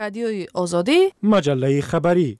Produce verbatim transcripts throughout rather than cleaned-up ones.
رادیوی آزادی، مجله خبری.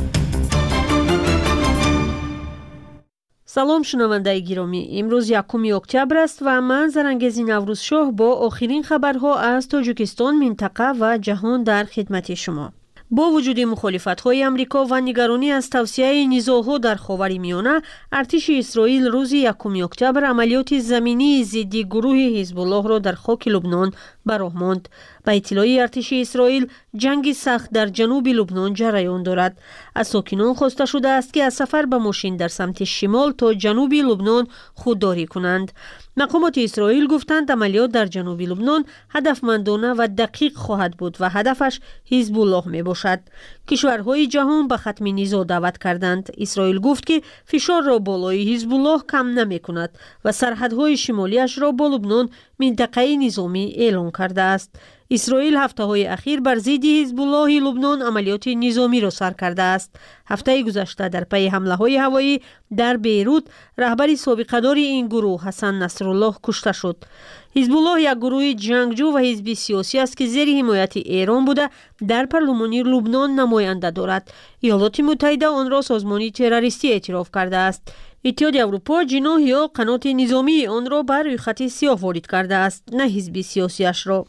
سلام شنوندگان گرامی، امروز یکم اکتبر است و من زرنگزی نوروزشاه با آخرین خبرها از تاجیکستان، منطقه و جهان در خدمت شما. با وجود مخالفت‌های آمریکا و نگرانی از توسعه نزاع‌ها در خاورمیانه، ارتش اسرائیل روز یکم اکتبر عملیات زمینی ضد گروه حزب الله را در خاک لبنان براه ماند. به اطلاع ارتش اسرائیل، جنگ سخت در جنوب لبنان جریان دارد. از ساکنان خواسته شده است که از سفر به ماشین در سمت شمال تا جنوب لبنان خودداری کنند. مقامات اسرائیل گفتند عملیات در جنوب لبنان هدفمندانه و دقیق خواهد بود و هدفش حزب الله می باشد. کشورهای جهان به ختم نزاع دعوت کردند. اسرائیل گفت که فشار را بالای حزب الله کم نمی کند و سرحدهای شمالیش را با لبنان منطقه نظامی اعلام کرده است. اسرائیل هفته های اخیر بر ضد حزب الله لبنان عملیات نظامی را سر کرده است. هفته گذشته در پی حمله های هوایی در بیروت، رهبر سابقه‌دار این گروه حسن نصرالله کشته شد. حزب الله یک گروه جنگجو و حزب سیاسی است که زیر حمایت ایران بوده در پارلمان لبنان نماینده دارد. ایالات متحده آن را سازمان تروریستی اعتراف کرده است. اتحادیه اروپا جناح یا قنات نظامی آن را بر روی خط سیاه وارد کرده است، نه حزب سیاسیش را.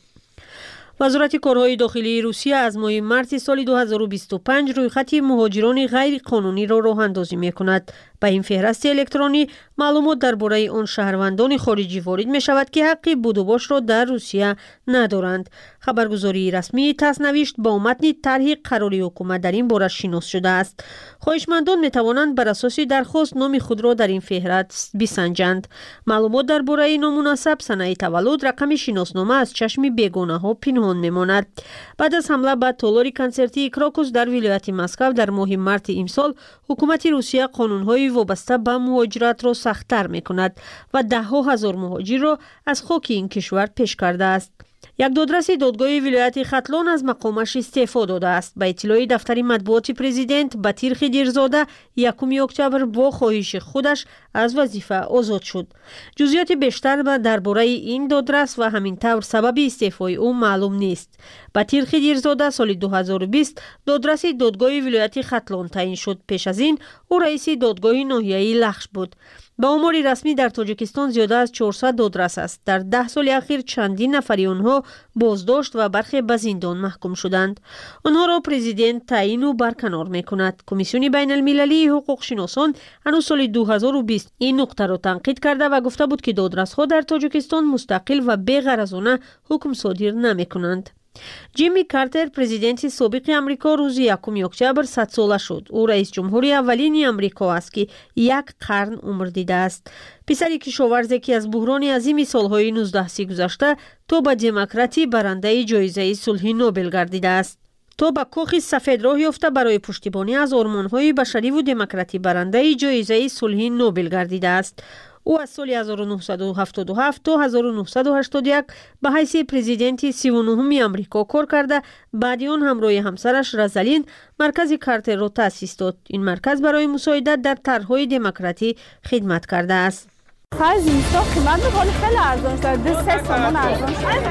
وزارت کارهای داخلی روسیه از ماه مارس سال دو هزار و بیست و پنج روی خط مهاجران غیر قانونی را راه اندازی می کند. به این فهرست الکترونی معلومات درباره آن شهروندان خارجی وارد می شود که حق بود و باش را در روسیه ندارند. خبرگزاری رسمی تاس نوشت با متن طرح قراری حکومت در این باره شناس شده است. خواهشمندان می توانند بر اساس درخواست نام خود را در این فهرست بسنجند. معلومات درباره نامناسب، سنه تولد، رقم شناسنامه از چشم بیگانه ها پنهان می ماند. بعد از حمله به تالار کنسرتی کراکوس در ولایت مسکو در ماه مارس امسال، حکومت روسیه قانون‌های وابسته به مهاجرت را سخت‌تر می‌کند و ده ها هزار مهاجر را از خاک این کشور پیش کرده است. یک دادرس دادگاه ولایت ختلان از مقامش استعفا داده است. به اطلاع دفتر مطبوعات پرزیدنت، بطیر خدیرزاده یکم اکتبر با خواهش خودش از وظیفه آزاد شد. جزئیات بیشتر درباره این دادرس و همین طور سبب استعفای او معلوم نیست. بطیر خدیرزاده سال دو هزار و بیست دادرس دادگاه ولایت ختلان تعیین شد. پیش از این او رئیس دادگاه ناحیه‌ای لخش بود. با آمار رسمی در تاجیکستان زیاده از چهارصد دادرس است. در ده سال اخیر چندین نفری آنها بازداشت و برخی به زندان محکوم شدند. آنها را پرزیدنت تعیین و برکنار می‌کند. کمیسیون بین المللی حقوق شناسان هنوز سال دو هزار و بیست این نقطه را تنقید کرده و گفته بود که دادرس‌ها در تاجیکستان مستقل و بی‌غرضانه حکم صادر نمی‌کنند. جیمی کارتر، پرزیدنت سابق آمریکا، روز یکم اکتبر صد ساله شد. او رئیس جمهوری اولین آمریکا است که یک قرن عمر دیده است. پسری کشاورزی که از بحران عظیم سالهای نوزده سی گذشته تا به دموکراتی برنده جایزه صلح نوبل گردیده است. تا به کاخ سفید راه یافته برای پشتیبانی از آرمان‌های بشری و دموکراتی برنده جایزه صلح نوبل گردیده است. او از سال هزار و نهصد و هفتاد و هفت تا هزار و نهصد و هشتاد و یک به حیث پرزیدنت سی و نهم آمریکا کار کرده. بعد آن همراه همسرش رزالین مرکز کارتر را تأسیس داد. این مرکز برای مساعدت در طرح‌های دموکراتی خدمت کرده است. خرج اینستا قیمت می‌کنه خیلی ارزان شده. دو سه تومان ارزان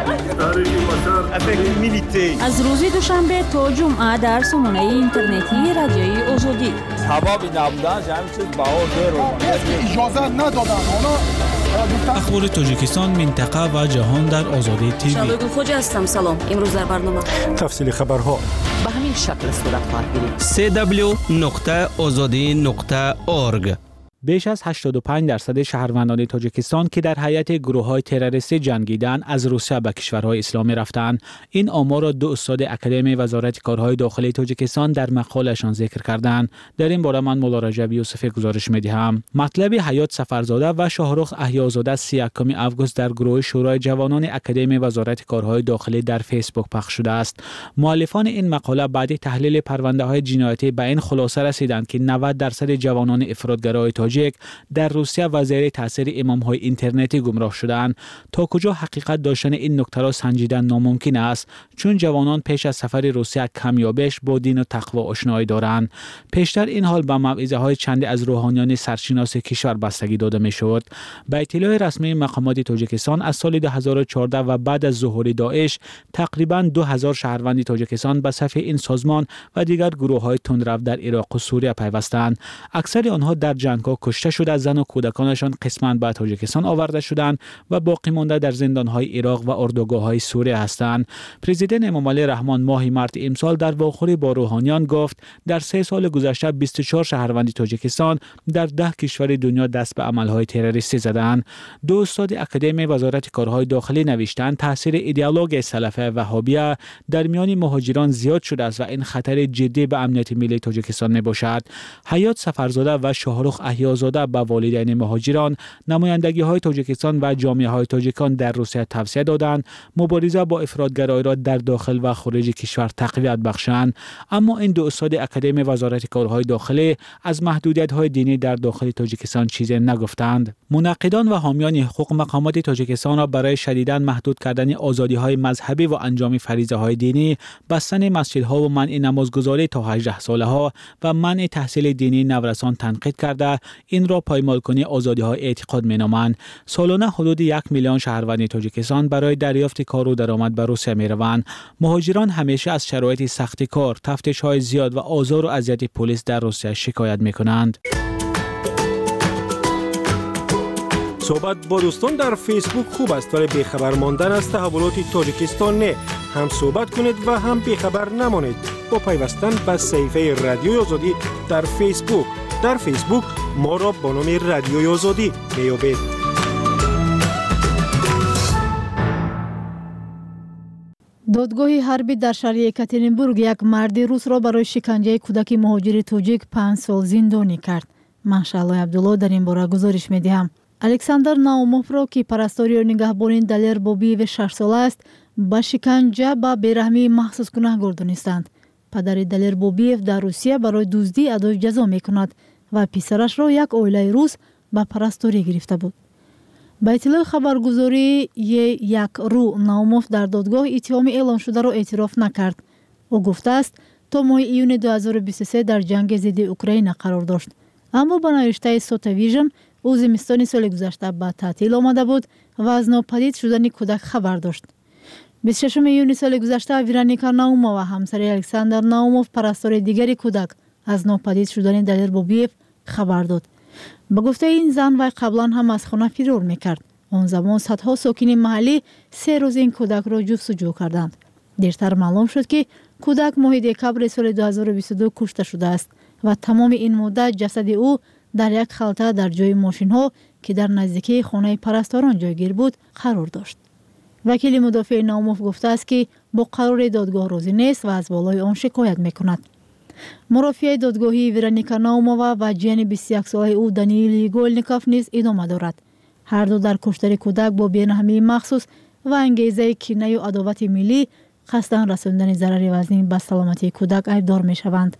شده. از روز دوشنبه تا جمعه در سامانه اینترنتی رادیوی آزادی. سبابی نبودن همین چیز بهار رو اجازه ندادن. اخبار تاجیکستان، منطقه و جهان در آزادی تیوی. شبگو خوج هستم. سلام. امروز در برنامه تفصیل خبرها به همین شکل صورت خواهد گرفت. سی دبلیو نقطه آزادی نقطه اورگ. بیش از هشتاد و پنج درصد شهروندان تاجیکستان که در هیئت گروه‌های تروریستی جنگیدن از روسیه به کشورهای اسلامی رفتند. این آمار را دو استاد اکادمی وزارت کارهای داخلی تاجیکستان در مقاله‌شان ذکر کردند. در این باره من مولا رجب یوسفی گزارش می‌دهم. مطلب حیات سفرزاده و شاهرخ احیازاده سی و یکم آگوست در گروه شورای جوانان اکادمی وزارت کارهای داخلی در فیسبوک پخش شده است. مؤلفان این مقاله بعد تحلیل پرونده‌های جنایتی به این خلاصه رسیدند که نود درصد جوانان افراطگرای تاجیک تاجیک در روسیه و زیر تاثیر امام‌های اینترنتی گمراه شدند. تا کجا حقیقت داشتن این نکته را سنجیدن ناممکن است، چون جوانان پیش از سفر روسیه کمیابش با دین و تقوا آشنایی دارند. پیشتر این حال به موعظه‌های چندی از روحانیان سرشناس کشور بستگی داده می‌شد. به اطلاع رسمی مقامات تاجیکستان از سال دو هزار و چهارده و بعد از ظهور داعش تقریباً دو هزار شهروند تاجیکستان به صف این سازمان و دیگر گروه‌های تندرو در عراق و سوریه پیوستند. اکثر آنها در جنگ‌ها کشته شده، زن و کودکانشان قسماً به تاجیکستان آورده شدند و باقی مانده در زندان‌های عراق و اردوگاه‌های سوریه هستند. پرزیدنت امامعلی رحمان ماه مارس امسال در واخوری با روحانیان گفت در سه سال گذشته بیست و چهار شهروند تاجیکستان در ده کشور دنیا دست به عمل‌های تروریستی زدند. دو استاد اکادمی وزارت کارهای داخلی نوشتند تاثیر ایدئولوژی سلفی وهابیه در میان مهاجران زیاد شده است و این خطر جدی به امنیت ملی تاجیکستان میباشد. حیات سفرزاده و شاهرخ احیازاده به والدین مهاجران، نمایندگی‌های تاجیکستان و جامعه‌های تاجیکان در روسیه توصیه دادند مبارزه با افراطگرایی را در داخل و خارج کشور تقویت بخشند. اما این دو استاد اکادمی وزارت کارهای داخلی از محدودیت‌های دینی در داخل تاجیکستان چیزی نگفتند. منقدان و حامیان حقوق مقامات تاجیکستان را برای شدیداً محدود کردن آزادی‌های مذهبی و انجام فریضه‌های دینی، بستن مسجدها و منع نمازگزاری تا هجده ساله‌ها و منع تحصیل دینی نورسان تنقید کرده این را پایمال‌کنی آزادی‌های اعتقاد می‌نامند. سالانه حدود یک میلیون شهروند تاجیکستان برای دریافت کار و درآمد به روسیه می‌روند. مهاجران همیشه از شرایط سخت کار، تفتیش‌های زیاد و آزار و اذیت پلیس در روسیه شکایت می‌کنند. صحبت با دوستان در فیسبوک خوب است، ولی بیخبر ماندن از تحولات تاجیکستان نه. هم صحبت کنید و هم بیخبر نمانید با پیوستن به صفحه رادیوی آزادی در فیسبوک. در فیسبوک ما را با نام رادیوی آزادی میابید. دادگاه حربی در شهر یکاترینبورگ یک مرد روس را برای شکنجه کودک مهاجر تاجیک پنج سال زندانی کرد. من شعله عبدالله در این باره گزارش میدهم. الکساندر ناوموف را که پرستاری و نگهبانی دلیر بوبیو شش ساله است با شکنجه با بیرحمی محسوس گناهکار دانستند. پدر دلیر بوبیو در روسیه برای دزدی ادای جزا میکند و پسرش را یک عائله روس با پرستاری گرفته بود. با اطلاع خبرگزاری یک رو ناوموف در دادگاه اتهام اعلام شده را اعتراف نکرد. او گفته است تا ماه ایون دو هزار و بیست و سه در جنگ ضد اوکراین قرار داشت. اما با نوشته سوتا ویژن او زمستان سال گذشته به تعطیل آمده بود و از ناپدید شدن کودک خبر داشت. بیست و ششم ایون سال گذشته ورونیکا ناوموف و همسر الکساندر ناوموف پرستار دیگری کودک از ناپدید شدن دلیر بوبیف خبر داد. به گفته این زن وی قبلا هم از خانه فرار میکرد. آن زمان صدها ساکن محلی سه روز این کودک را جستجو کردند. دیرتر معلوم شد که کودک ماه دکبر سال دو هزار و بیست و دو کشته شده است و تمام این مدت جسد او در یک خلطه در جای ماشین ها که در نزدیکی خانه پرستاران جایگیر بود قرار داشت. وکیل مدافع ناوموف گفته است که با قرار دادگاه راضی نیست و از بالای آن شکایت میکند. مرافع دادگاهی ورونیکا ناوموف و جن بیست و یک ساله او دانیل یگولنیکوف نیز ادامه دارد. هر دو در کشتار کودک با بی‌رحمی مخصوص و انگیزه کینه و عداوت ملی قصداً رساندن ضرر وزنی به سلامتی کودک ایبدار میشوند.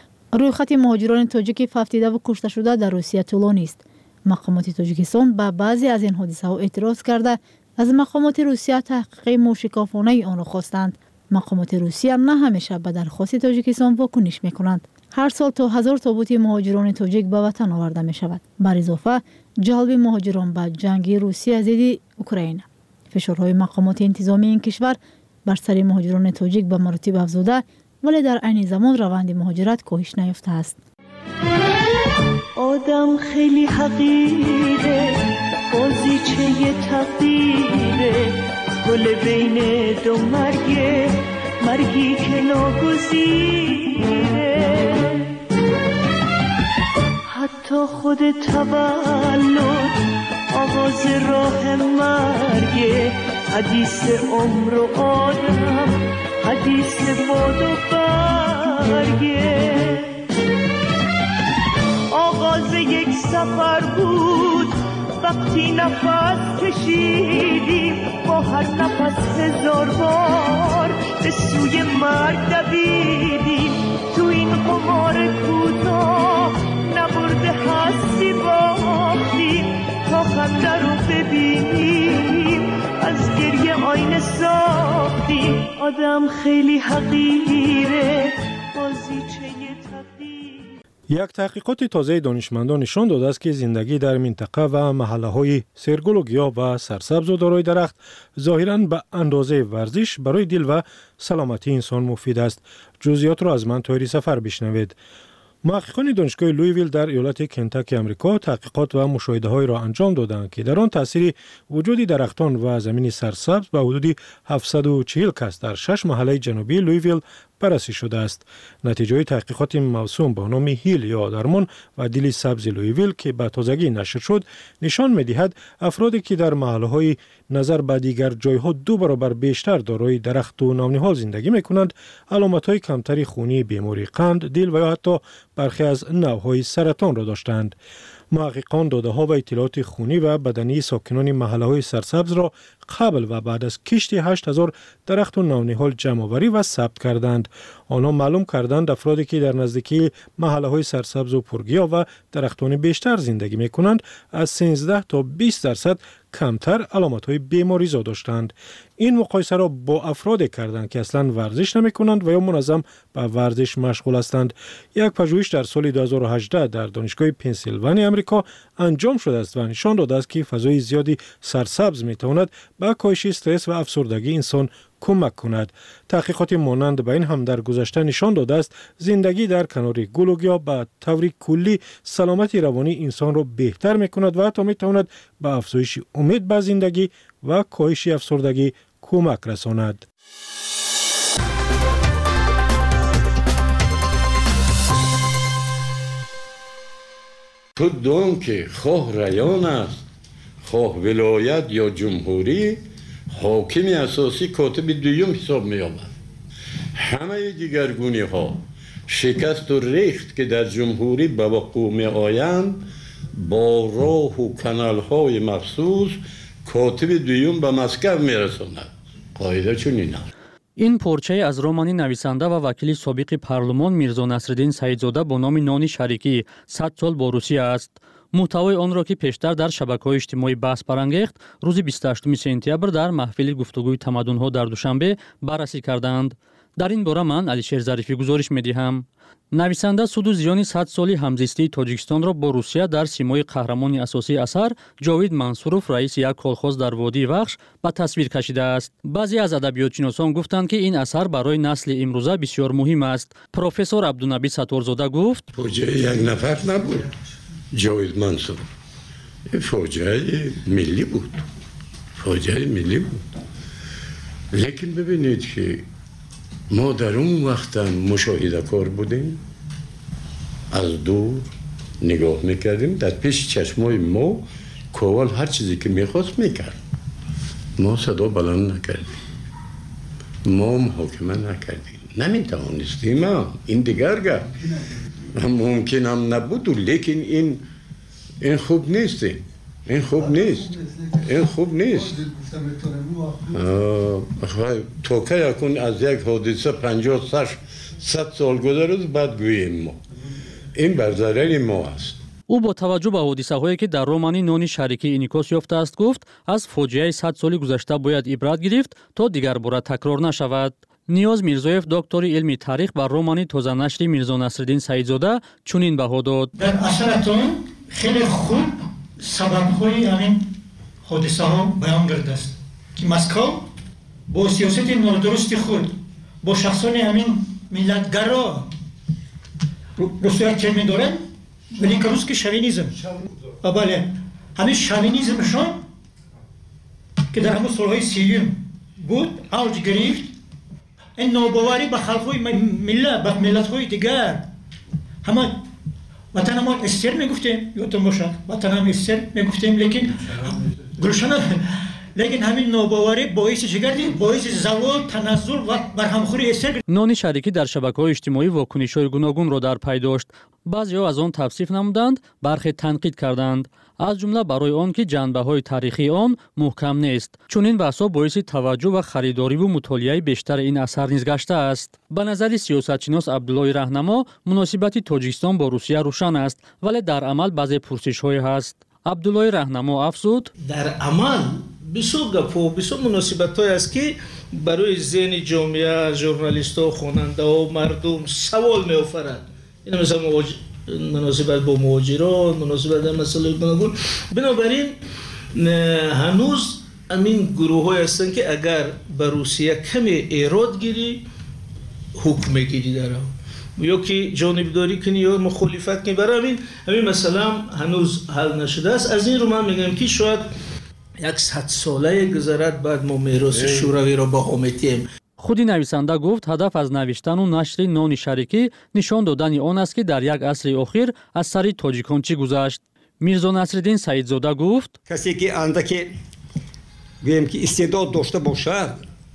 رویخط مهاجران تاجیک ففتیده و کشته شده در روسیه طولانی است. مقامات تاجیکستان به بعضی از این حادثه ها اعتراض کرده از مقامات روسیه تحقیق موشکافانه آن را خواستند. مقامات روسیه نه همیشه به درخواست تاجیکستان واکنش میکنند. هر سال تا هزار تابوت مهاجران تاجیک به وطن آورده می شود. بر اضافه جلب مهاجران به جنگ روسیه ضد اوکراین. فشارهای مقامات انتظامی این کشور بر سر مهاجران تاجیک به مراتب افزوده، ولی در عین زمان روند مهاجرت کاهش نیافته است. آدم خیلی حقیره، بازیچه تقدیره، گل بین دو مرگه، مرگی که ناگزیره. حتی خود تولد آغاز راه مرگه، حدیث عمر و آدم، حدیث باد و برگه. آغاز یک سفر بود وقتی نفس کشیدیم، با هر نفس هزار بار به سوی مرگ دویدیم. تو این قمار کوتاه نبرده هستی با خنده رو ببینیم، از گریه آینه ساختیم. آدم خیلی حقیره، بازیچه تقدیر. یک تحقیقات تازه دانشمندان نشان داده است که زندگی در منطقه و محله‌های سرگل و گیاه و سرسبز و دارای درخت ظاهراً به اندازه ورزش برای دل و سلامتی انسان مفید است. جزئیات را از من طاهری سفر بشنوید. محققان دانشگاه لویویل در ایالت کنتاکی آمریکا تحقیقات و مشاهده‌های را انجام دادند که در آن تاثیر وجود درختان و زمین سرسبز به حدود هفتصد و چهل کس در شش محله جنوبی لویویل بررسی شده است. نتیجه تحقیقات موسوم به نام هیل یا درمان و دل سبز لویویل که به تازگی نشر شد نشان می‌دهد افرادی که در محله‌های نظر به دیگر جایها دو برابر بیشتر دارای درخت و نم‌نهال زندگی می‌کنند، علامت‌های کمتری خونی بیماری قند، دل و یا حتی برخی از نوع‌های سرطان را داشتند. محققان داده‌ها و اطلاعات خونی و بدنی ساکنان محله‌های سرسبز را قبل و بعد از کشت هشت هزار درخت و نوآوری جمع‌آوری و ثبت کردند. آنها معلوم کردند افرادی که در نزدیکی محله‌های سرسبز و پرگیاه و درختان بیشتر زندگی می‌کنند از سیزده تا بیست درصد کمتر علامت‌های بیماری زا داشتند. این مقایسه را با افرادی کردند که اصلاً ورزش نمی‌کنند و یا منظم به ورزش مشغول هستند. یک پژوهش در سال دو هزار و هجده در دانشگاه پنسیلوانیا آمریکا انجام شده است و نشان داده است که فضای زیادی سرسبز می‌تواند به کاهش استرس و افسردگی انسان کمک کند. تحقیقات مانند به این هم در گذشته نشان داده است زندگی در کنار گل و گیاه به طور کلی سلامتی روانی انسان را بهتر می‌کند و حتی می‌تواند به افزایش امید به زندگی و کاهش افسردگی کمک رساند. تو دون که خواه ریان است، خواه ولایت یا جمهوری، حاکم اساسی کاتب دوم حساب می آمد. همه دیگرگونی ها شکست و ریخت که در جمهوری به وقوع می آیند با راه و کانال های مخصوص کاتب دوم به مسکو می رساند. قاعده چنین است. این پرچه از رمانی نویسنده و وکیل سابق پارلمان میرزا نصرالدین سعیدزاده با نام نانی شریکی صد سال با روسیه است. محتوای آن را که پیشتر در شبکه‌های اجتماعی بحث برانگیخت، روز بیست و هشتم سپتامبر در محفل گفتگوی تمدن‌ها در دوشنبه بررسی کردند. در این باره من علیشیر ظریفی گزارش می‌دهم. نویسنده سود و زیان صد سالی همزیستی تاجیکستان را با روسیه در سیمای قهرمان اساسی اثر جاوید منصوروف رئیس یک کالخوز در وادی وخش به تصویر کشیده است. بعضی از ادبیاتشناسان گفتند که این اثر برای نسل امروزه بسیار مهم است. پروفسور عبدالنبی ستارزاده گفت: فاجعه یک نفر نبود. جاوید منصوروف فاجعه ملی بود. فاجعه ملی بود. لیکن ببینید که ما در اون وقت مشاهده کار بودیم، از دور نگاه میکردیم، در پیش چشمای ما کوال هر چیزی که میخواست میکرد. ما صدا بلند نکردیم، ما محاکمه نکردیم، نمیتوانستیم. این دیگر گفت ممکن هم نبود، لیکن این این خوب نیست. این خوب نیست. این خوب نیست. تو که یکون از یک حادثه پنجاه صد سال گذشته بعد گوییم ما. این بر ضرر ما است. او با توجه به حادثه هایی که در رمانی نانی شریکی انعکاس یافته است گفت از فاجعه صد سال گذشته باید عبرت گرفت تا دیگر بار تکرار نشود. نیاز میرزایف دکتر علمی تاریخ بر رمانی تازه نشر میرزا نصرالدین سعیدزاده چنین بها داد: در اثرتون خیلی خوب سبب‌های همین حادثه ها بیان کرده است که مسکو با سیاست نادرست خود با شخصان همین ملتگرا روسیه چه می‌دارند، ولی که روز که شوینیزم بله همین شوینیزمشان که در همون سالهای سیوم بود اوج گرفت. این ناباوری به خلق‌های ملت به ملت‌های دیگر همه وطن ما استر میگفتیم، یادتون باشه وطن هم استر میگفتیم، لیکن گلشن لیکن همین ناباوری باعث چه گردید؟ باعث زوال، تنزل و برهمخوری استر. نانی شریکی در شبکه‌های اجتماعی واکنش‌های گوناگون را در پی داشت. بعضی‌ها از آن توصیف نمودند، برخی تنقید کردند، از جمله برای آن که جنبه‌های تاریخی آن محکم نیست. چنین بحث‌ها باعث توجه و خریداری و مطالعه بیشتر این اثر نیز گشته است. به نظر سیاستشناس عبدالله راهنما مناسبت تاجیکستان با روسیه روشن است، ولی در عمل بعضی پرسش‌های هست. عبدالله راهنما افزود در عمل بسیار گپ‌ها بسیار مناسبت‌های است که برای ذهن جامعه، ژورنالیست‌ها، خواننده‌ها، مردم سوال می‌آفرد. این مثلا مناسبت با مهاجران، مناسبت با مسائل گوناگون. بنابراین هنوز همین گروه‌های هستند که اگر به روسیه کمی ایراد گیری حکم میگیری داره یا که جانبداری کنی یا مخالفت کنی، برای همین همین مثلا هنوز حل نشده است. از این رو من میگم که شاید یک صد ساله گذرد بعد ما میراث شوروی را با حامتیم. خودی نویسنده گفت هدف از نوشتن و نشر نان شریکی نشان دادن آن است که در یک عصر اخیر از سر تاجیکان چی گذشت. میرزا نصرالدین سعیدزاده گفت کسی که اندکی گویم که استعداد داشته باشد،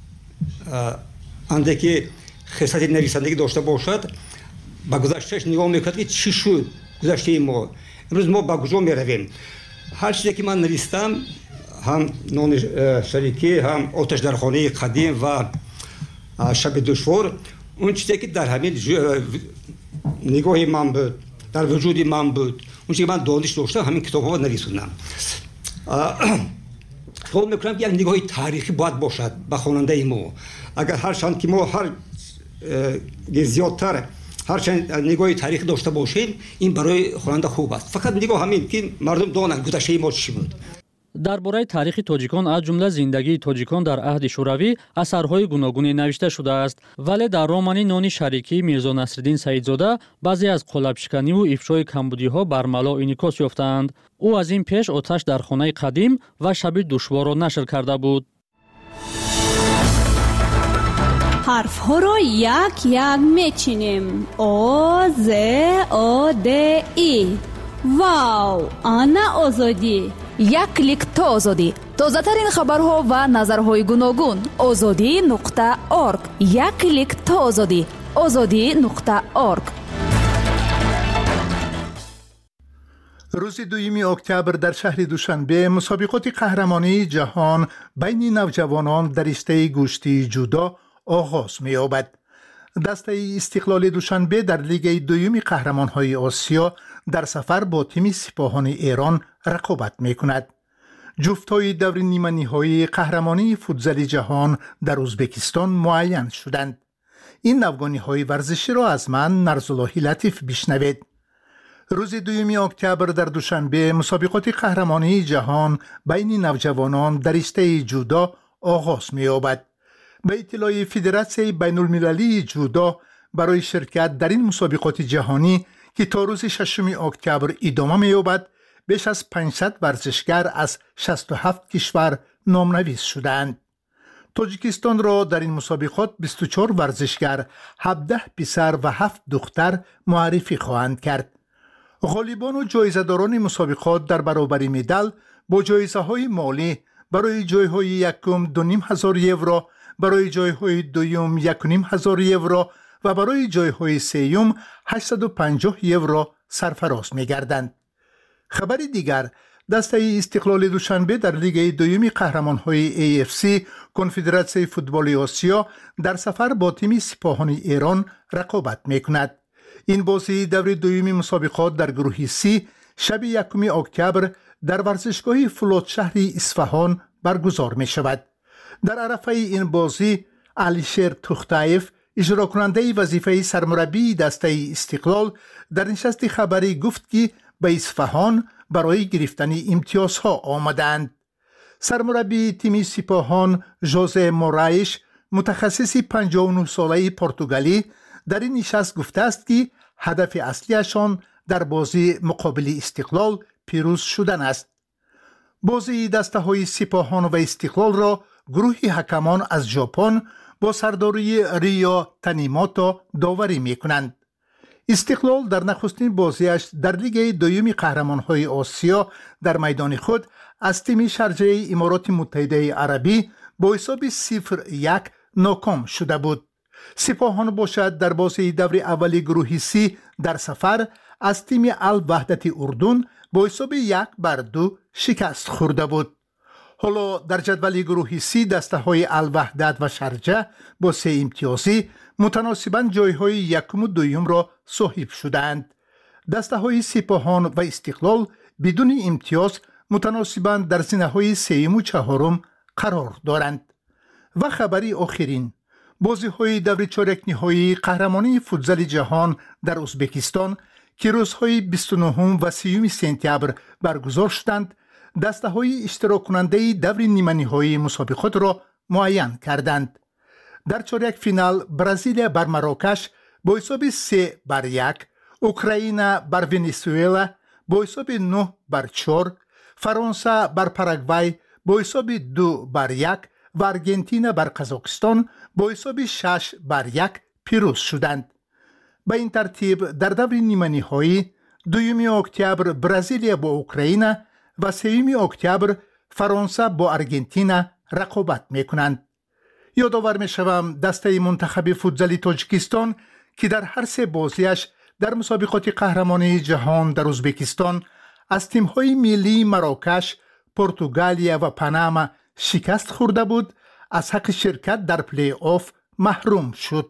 اندکی خصلت نویسندگی داشته باشد، با گذشتهش نگاه میکند که چی شد گذشته ما. امروز ما با کجا میرویم؟ هر چیزی که من نوشتم، هم نان شریکی، هم آتش در خانه قدیم و شب دشوار، اون چیزی که در همین نگاه من بود، در وجود من بود، اون چیزی که من دانش داشتم، همین کتاب‌ها نویسوندم. خیال میکنم که یک نگاه تاریخی باید باشد به خواننده ما. اگر هر چند که ما هر زیادتر هر چند نگاه تاریخی داشته باشیم، این برای خواننده خوب است. فقط نگاه همین که مردم دانند گذشته ما چی بود. درباره تاریخ تاجیکان از جمله زندگی تاجیکان در عهد شوروی اثرهای گوناگونی نوشته شده است، ولی در رمان نان شریکی میرزا نصرالدین سعیدزاده بعضی از قالب‌شکنی و افشای کمبودی‌ها برملا انعکاس یافتند. او از این پیش آتش در خانه قدیم و شب دشوار را نشر کرده بود. حرف‌ها را یک یک میچینیم. آ ز آ د ای. واو، آنا آزادی. یک کلیک تا آزادی. تازه‌ترین خبرها و نظرهای گوناگون. آزادی نقطه اورگ. یک کلیک تا آزادی. آزادی نقطه اورگ. روز دوم اکتبر در شهر دوشنبه مسابقات قهرمانی جهان بین نوجوانان در رشته گوشتی جودو آغاز می‌یابد. دسته استقلال دوشنبه در لیگ دوم قهرمان‌های آسیا در سفر با تیم سپاهان ایران رقابت می‌کند. جفت‌های دور نیمه نهایی قهرمانی فوتزال جهان در ازبکستان معین شدند. این نوگانی‌های ورزشی را از من نرزاللهی لطیف بشنوید. روز دوم اکتبر در دوشنبه مسابقات قهرمانی جهان بین نوجوانان در رشته جودو آغاز می‌یابد. به اطلاع فدراسیون بین المللی جودو، برای شرکت در این مسابقات جهانی که تا روز ششم اکتبر ادامه می‌یابد، بیش از پانصد ورزشگر از شصت و هفت کشور نامنویس شدند. تاجیکستان را در این مسابقات بیست و چهار ورزشگر، هفده پسر و هفت دختر معرفی خواهند کرد. غالبان و جایزه‌داران مسابقات در برابر مدال با جایزه‌های مالی برای جایهای یکم دو نیم هزار یورو، برای جایهای دوم یک و نیم هزار یورو و برای جایهای سوم هشتصد و پنجاه یورو سرفراز می‌گردند. خبر دیگر، دسته استقلال دوشنبه در لیگ دوم قهرمان‌های ای اف سی کنفدراسیون فوتبال آسیا در سفر با تیم سپاهان ایران رقابت می‌کند. این بازی دور دوم مسابقات در گروه سی شب یکم اکتبر در ورزشگاه فولاد شهر اصفهان برگزار می‌شود. در عرفه این بازی علیشیر توختایف، اجرا کننده وظیفه سرمربی دسته استقلال، در نشست خبری گفت که به اصفهان برای گرفتن امتیازها آمدند. سرمربی تیم سپاهان ژوزه مورایش، متخصص پنجاه و نه ساله پرتغالی، در این نشست گفته است که هدف اصلیشان در بازی مقابل استقلال پیروز شدن است. بازی دسته های سپاهان و استقلال را گروه حکمان از ژاپن با سرداری ریا تانیموتو داوری می کنند. استقلال در نخستین بازیش در لیگ دوم قهرمان‌های آسیا در میدان خود از تیم شارجه امارات متحده عربی با حساب صفر یک ناکام شده بود. سپاهان باشد در بازی دور اول گروه سی در سفر از تیم الوحدت اردن با حساب یک بر دو شکست خورده بود. حالا در جدول گروه سی دسته های الوحدت و شارجه با سه امتیازی متناسباً جایهای یکم و دویم را صاحب شدند. دسته های سپاهان و استقلال بدون امتیاز متناسباً در زینه‌های سوم و چهارم قرار دارند. و خبری آخرین، بازی‌های دور چهارک نهایی قهرمانی فوتزال جهان در ازبکستان که روزهای بیست و نه و سی سپتامبر برگزار شدند، دسته‌های اشتراک کننده دور نیمه نهایی مسابقات را معین کردند. در چهارک فینال برزیل بر مراکش با حساب سه بر یک، اوکراین بر ونزوئلا با حساب نه بر چهار، فرانسه بر پاراگوای با حساب دو بر یک و آرژانتین بر قزاقستان با حساب شش بر یک پیروز شدند. به این ترتیب در دور نیمه نهایی دوم اکتبر برزیل با اوکراین و سوم اکتبر فرانسه با آرژانتین رقابت میکنند. یادآور میشوم دسته منتخب فوتزال تاجیکستان که در هر سه بازیش در مسابقات قهرمانی جهان در ازبکستان از تیم‌های ملی مراکش، پرتغالیا و پاناما شکست خورده بود، از حق شرکت در پلی آف محروم شد.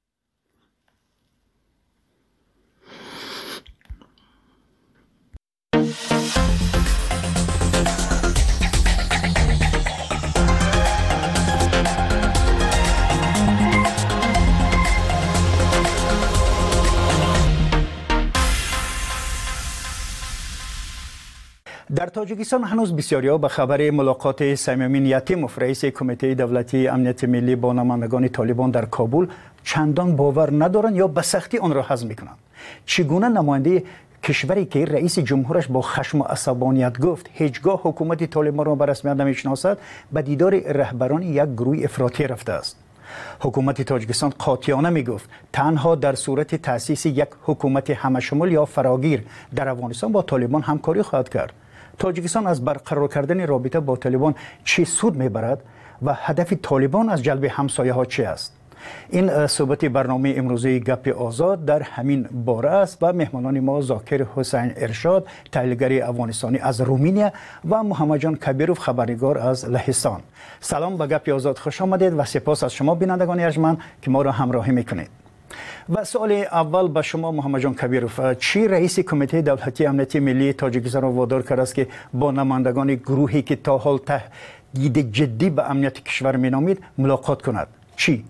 در تاجیکستان هنوز بسیاری‌ها به خبر ملاقات صمیم یتیموف رئیس کمیته دولتی امنیت ملی با نمایندگان طالبان در کابل چندان باور ندارند یا به سختی آن را هضم می‌کنند. چگونه نماینده کشوری که رئیس جمهورش با خشم و عصبانیت گفت هیچگاه حکومت طالبان را به رسمیت نمی‌شناسد، به دیدار رهبران یک گروه افراطی رفته است؟ حکومت تاجیکستان قاطعانه میگفت تنها در صورت تأسیس یک حکومت همشمول یا فراگیر در افغانستان با طالبان همکاری خواهد کرد. تاجیکستان از برقرار کردن رابطه با طالبان چه سود میبرد و هدف طالبان از جلب همسایه ها چه است؟ این صحبت برنامه امروزی گپ آزاد در همین باره است و مهمانان ما ذاکر حسین ارشاد، تحلیلگر افغانستانی از رومینیا و محمد جان کبیروف، خبرنگار از لهستان. سلام، به گپ آزاد خوش آمدید و سپاس از شما بینندگان ارجمند که ما را همراهی میکنید. و سوال اول به شما محمد جان کبیروف، چی رئیس کمیته دولتی امنیت ملی تاجیکستان را وادار کرده است که با نمایندگان گروهی که تا حال تهدید جدی به امنیت کشور مینامید ملاقات کند؟ چی؟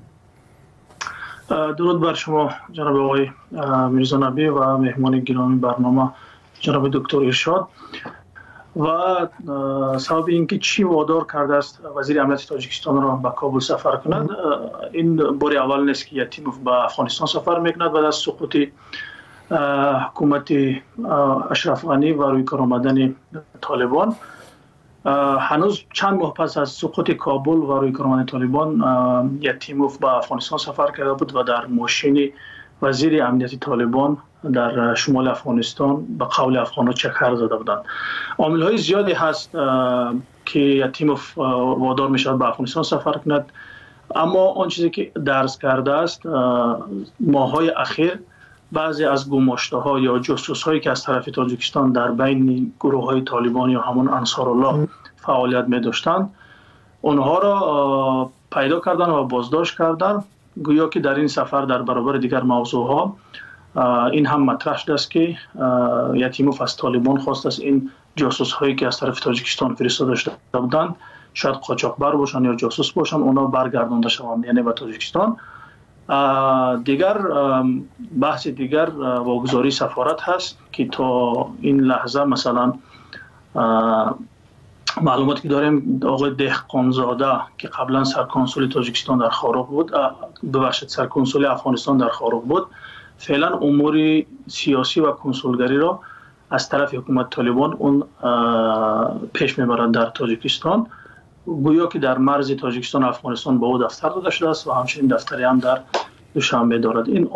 درود بر شما جناب آقای میرزا نبی و مهمان گرامی برنامه جناب دکتر ارشاد. و سبب اینکه چی وادار کرده است وزیر امنیت تاجیکستان را به کابل سفر کند، این بار اول نیست که یتیموف به افغانستان سفر میکند. بعد از سقوط حکومت اشرف غنی و روی کار آمدن طالبان، هنوز چند ماه پس از سقوط کابل و روی کار آمدن طالبان، یتیموف به افغانستان سفر کرده بود و در ماشین وزیر امنیت طالبان در شمال افغانستان به قول افغان‌ها چکر زده بودند. عامل‌های زیادی هست که یتیموف وادار می‌شود به افغانستان سفر کند، اما آن چیزی که درس کرده است ماه‌های اخیر بعضی از گماشته‌ها یا جاسوس‌هایی که از طرف تاجیکستان در بین گروه‌های طالبان یا همون انصارالله فعالیت می‌داشتند، اونها را پیدا کردن و بازداشت کردن. گویا که در این سفر در برابر دیگر موضوعها این هم مطرح شده است که یتیموف از طالبان خواست است این جاسوس هایی که از طرف تاجیکستان فرستاده شده بودند، شاید قاچاقبر باشند یا جاسوس باشند، اونا برگردانده شوند، یعنی به تاجیکستان. دیگر بحث دیگر واگذاری سفارت هست که تا این لحظه مثلا معلوماتی که داریم آقای دهقانزاده که قبلا سرکنسول تاجیکستان در خاروق بود، ببخشید سرکنسول افغانستان در خاروق بود، فعلا امور سیاسی و کنسولگری را از طرف حکومت طالبان اون پیش میبرد در تاجیکستان. گویا که در مرز تاجیکستان و افغانستان با او دفتر داده شده است و همچنین دفتری هم در دوشنبه دارد. این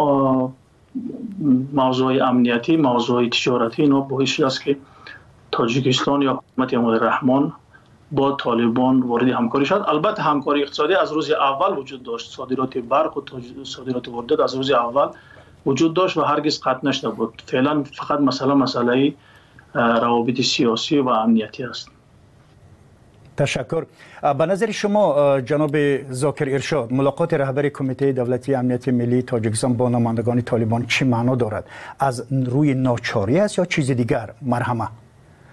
موضوع امنیتی، موضوع تجارتی، اینا باعث شده است که تاجیکستان یا حکومت امام رحمان با طالبان وارد همکاری شد. البته همکاری اقتصادی از روز اول وجود داشت، صادرات برق و صادرات واردات از روز اول وجود داشت و هرگز قطع نشده بود. فعلا فقط مسئله مسئله روابط سیاسی و امنیتی است. تشکر. به نظر شما جناب ذاکر ارشاد، ملاقات رهبر کمیته دولتی امنیت ملی تاجیکستان با نمایندگان طالبان چه معنا دارد؟ از روی ناچاری است یا چیز دیگر؟ مرحمه.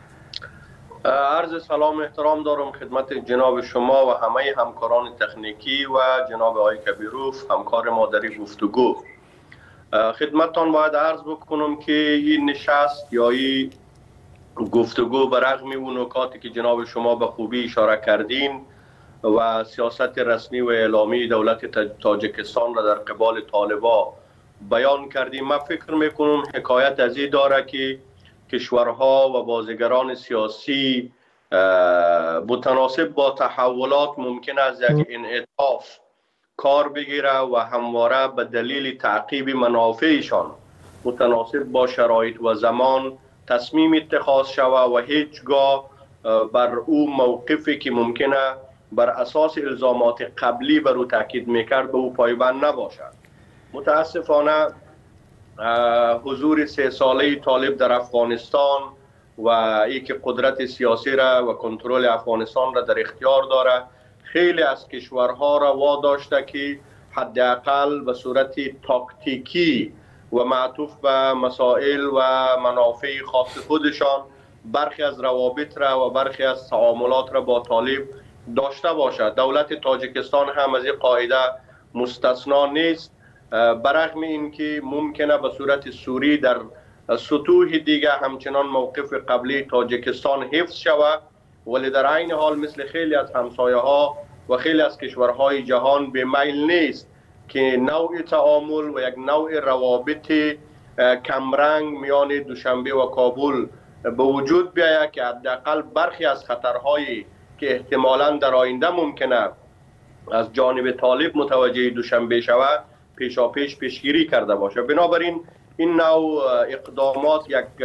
عرض سلام احترام دارم خدمت جناب شما و همه همکاران تکنیکی و جناب آقای کبیروف همکار ما در گفتگو. خدمتتان باید عرض بکنم که این نشست یا این گفتگو برغم اون نکاتی که جناب شما به خوبی اشاره کردین و سیاست رسمی و اعلامی دولت تاجیکستان را در قبال طالبا بیان کردیم، من فکر میکنم حکایت از این داره که کشورها و بازیگران سیاسی متناسب با تحولات ممکن است یک انعطاف کار بگیره و همواره به دلیل تعقیب منافعشان متناسب با شرایط و زمان تصمیم اتخاذ شود و هیچگاه بر او موقفی که ممکنه بر اساس الزامات قبلی بر او تاکید میکرد به او پایبند نباشد. متاسفانه حضور سه ساله طالب در افغانستان و ای که قدرت سیاسی را و کنترل افغانستان را در اختیار داره خیلی از کشورها را واداشته که حداقل به صورت تاکتیکی و معطوف به مسائل و منافع خاص خودشان برخی از روابط را و برخی از تعاملات را با طالب داشته باشد. دولت تاجیکستان هم از این قاعده مستثنا نیست، برغم اینکه ممکنه به صورت سوری در سطوح دیگه همچنان موقف قبلی تاجیکستان حفظ شود، ولی در عین حال مثل خیلی از همسایه ها و خیلی از کشورهای جهان به میل نیست که نوع تعامل و یک نوع روابط کمرنگ میان دوشنبه و کابل به وجود بیاید که حداقل برخی از خطرهایی که احتمالاً در آینده ممکنه از جانب طالب متوجه دوشنبه شود پیشا پیش پیشگیری کرده باشه. بنابراین این نوع اقدامات یک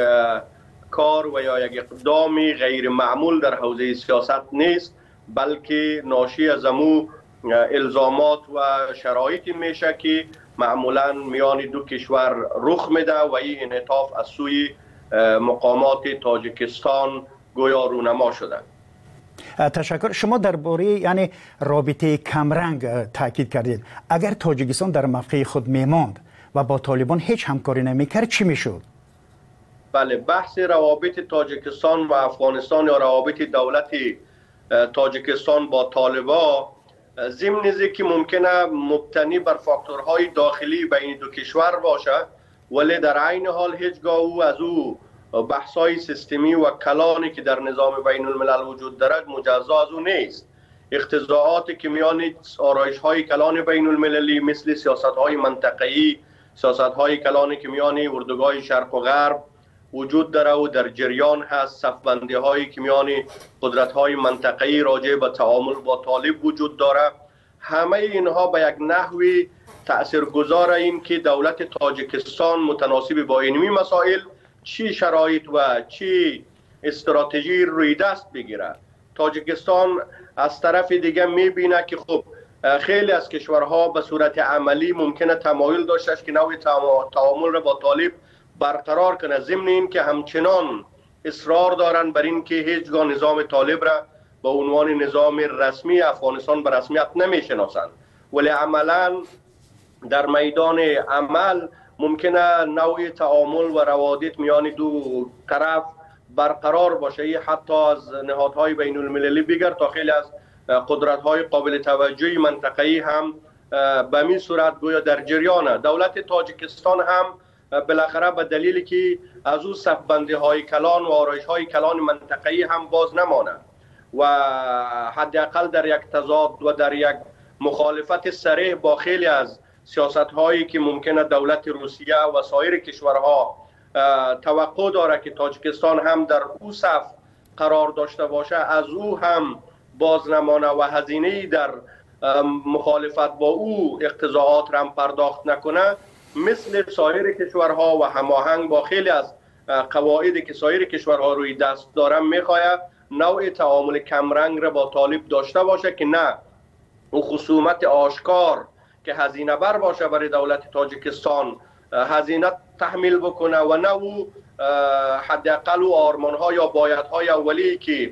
کار و یا یک اقدام غیر معمول در حوزه سیاست نیست، بلکه ناشی از امو الزامات و شرایطی میشه که معمولا میان دو کشور رخ میده و این انعطاف از سوی مقامات تاجیکستان گویا رونما شده. تشکر. شما درباره یعنی رابطه کمرنگ تاکید کردید. اگر تاجیکستان در موقع خود میماند و با طالبان هیچ همکاری نمیکرد چی میشد؟ بله، بحث روابط تاجیکستان و افغانستان یا روابط دولت تاجیکستان با طالبا ضمن که ممکنه مبتنی بر فاکتورهای داخلی بین دو کشور باشه، ولی در عین حال هیچگاه او از او بحث‌های سیستمی و کلانی که در نظام بین الملل وجود دارد مجزا از او نیست. اختزاعاتی که میان آرایش‌های کلان بین المللی مثل سیاست‌های منطقه‌ای، سیاست‌های کلانی که میان اردوگاه شرق و غرب وجود داره و در جریان هست، صف‌بندی‌هایی که میان قدرت‌های منطقه‌ای راجع به تعامل با طالب وجود داره، همه اینها به یک نحوی تاثیرگذار این که دولت تاجیکستان متناسب با اینمی مسائل چی شرایط و چی استراتژی روی دست بگیره. تاجیکستان از طرف دیگه میبینه که خب خیلی از کشورها به صورت عملی ممکنه تمایل داشته که نوع تعامل را با طالب برقرار کنه، ضمن این که همچنان اصرار دارن بر این که هیچگاه نظام طالب را به عنوان نظام رسمی افغانستان به رسمیت نمیشناسند، ولی عملا در میدان عمل ممکنه نوع تعامل و روابط میان دو طرف برقرار باشه، حتی از نهادهای بین المللی بگیر تا خیلی از قدرت‌های قابل توجهی منطقه‌ای هم به این صورت گویا در جریانه. دولت تاجیکستان هم بالاخره به دلیلی که از او صف‌بندی‌های کلان و آرایش‌های کلان منطقه‌ای هم باز نمانه و حداقل در یک تضاد و در یک مخالفت صریح با خیلی از سیاست‌هایی که ممکنه دولت روسیه و سایر کشورها توقع داره که تاجیکستان هم در او صف قرار داشته باشه از او هم باز نمانه و هزینه‌ای در مخالفت با او اقتضاعات را پرداخت نکنه، مثل سایر کشورها و هماهنگ با خیلی از قواعدی که سایر کشورها روی دست دارن میخواهد نوع تعامل کمرنگ را با طالب داشته باشه که نه او خصومت آشکار که هزینه بر باشه برای دولت تاجیکستان هزینه تحمیل بکنه و نه او حداقل و آرمان‌ها یا بایدهای اولی که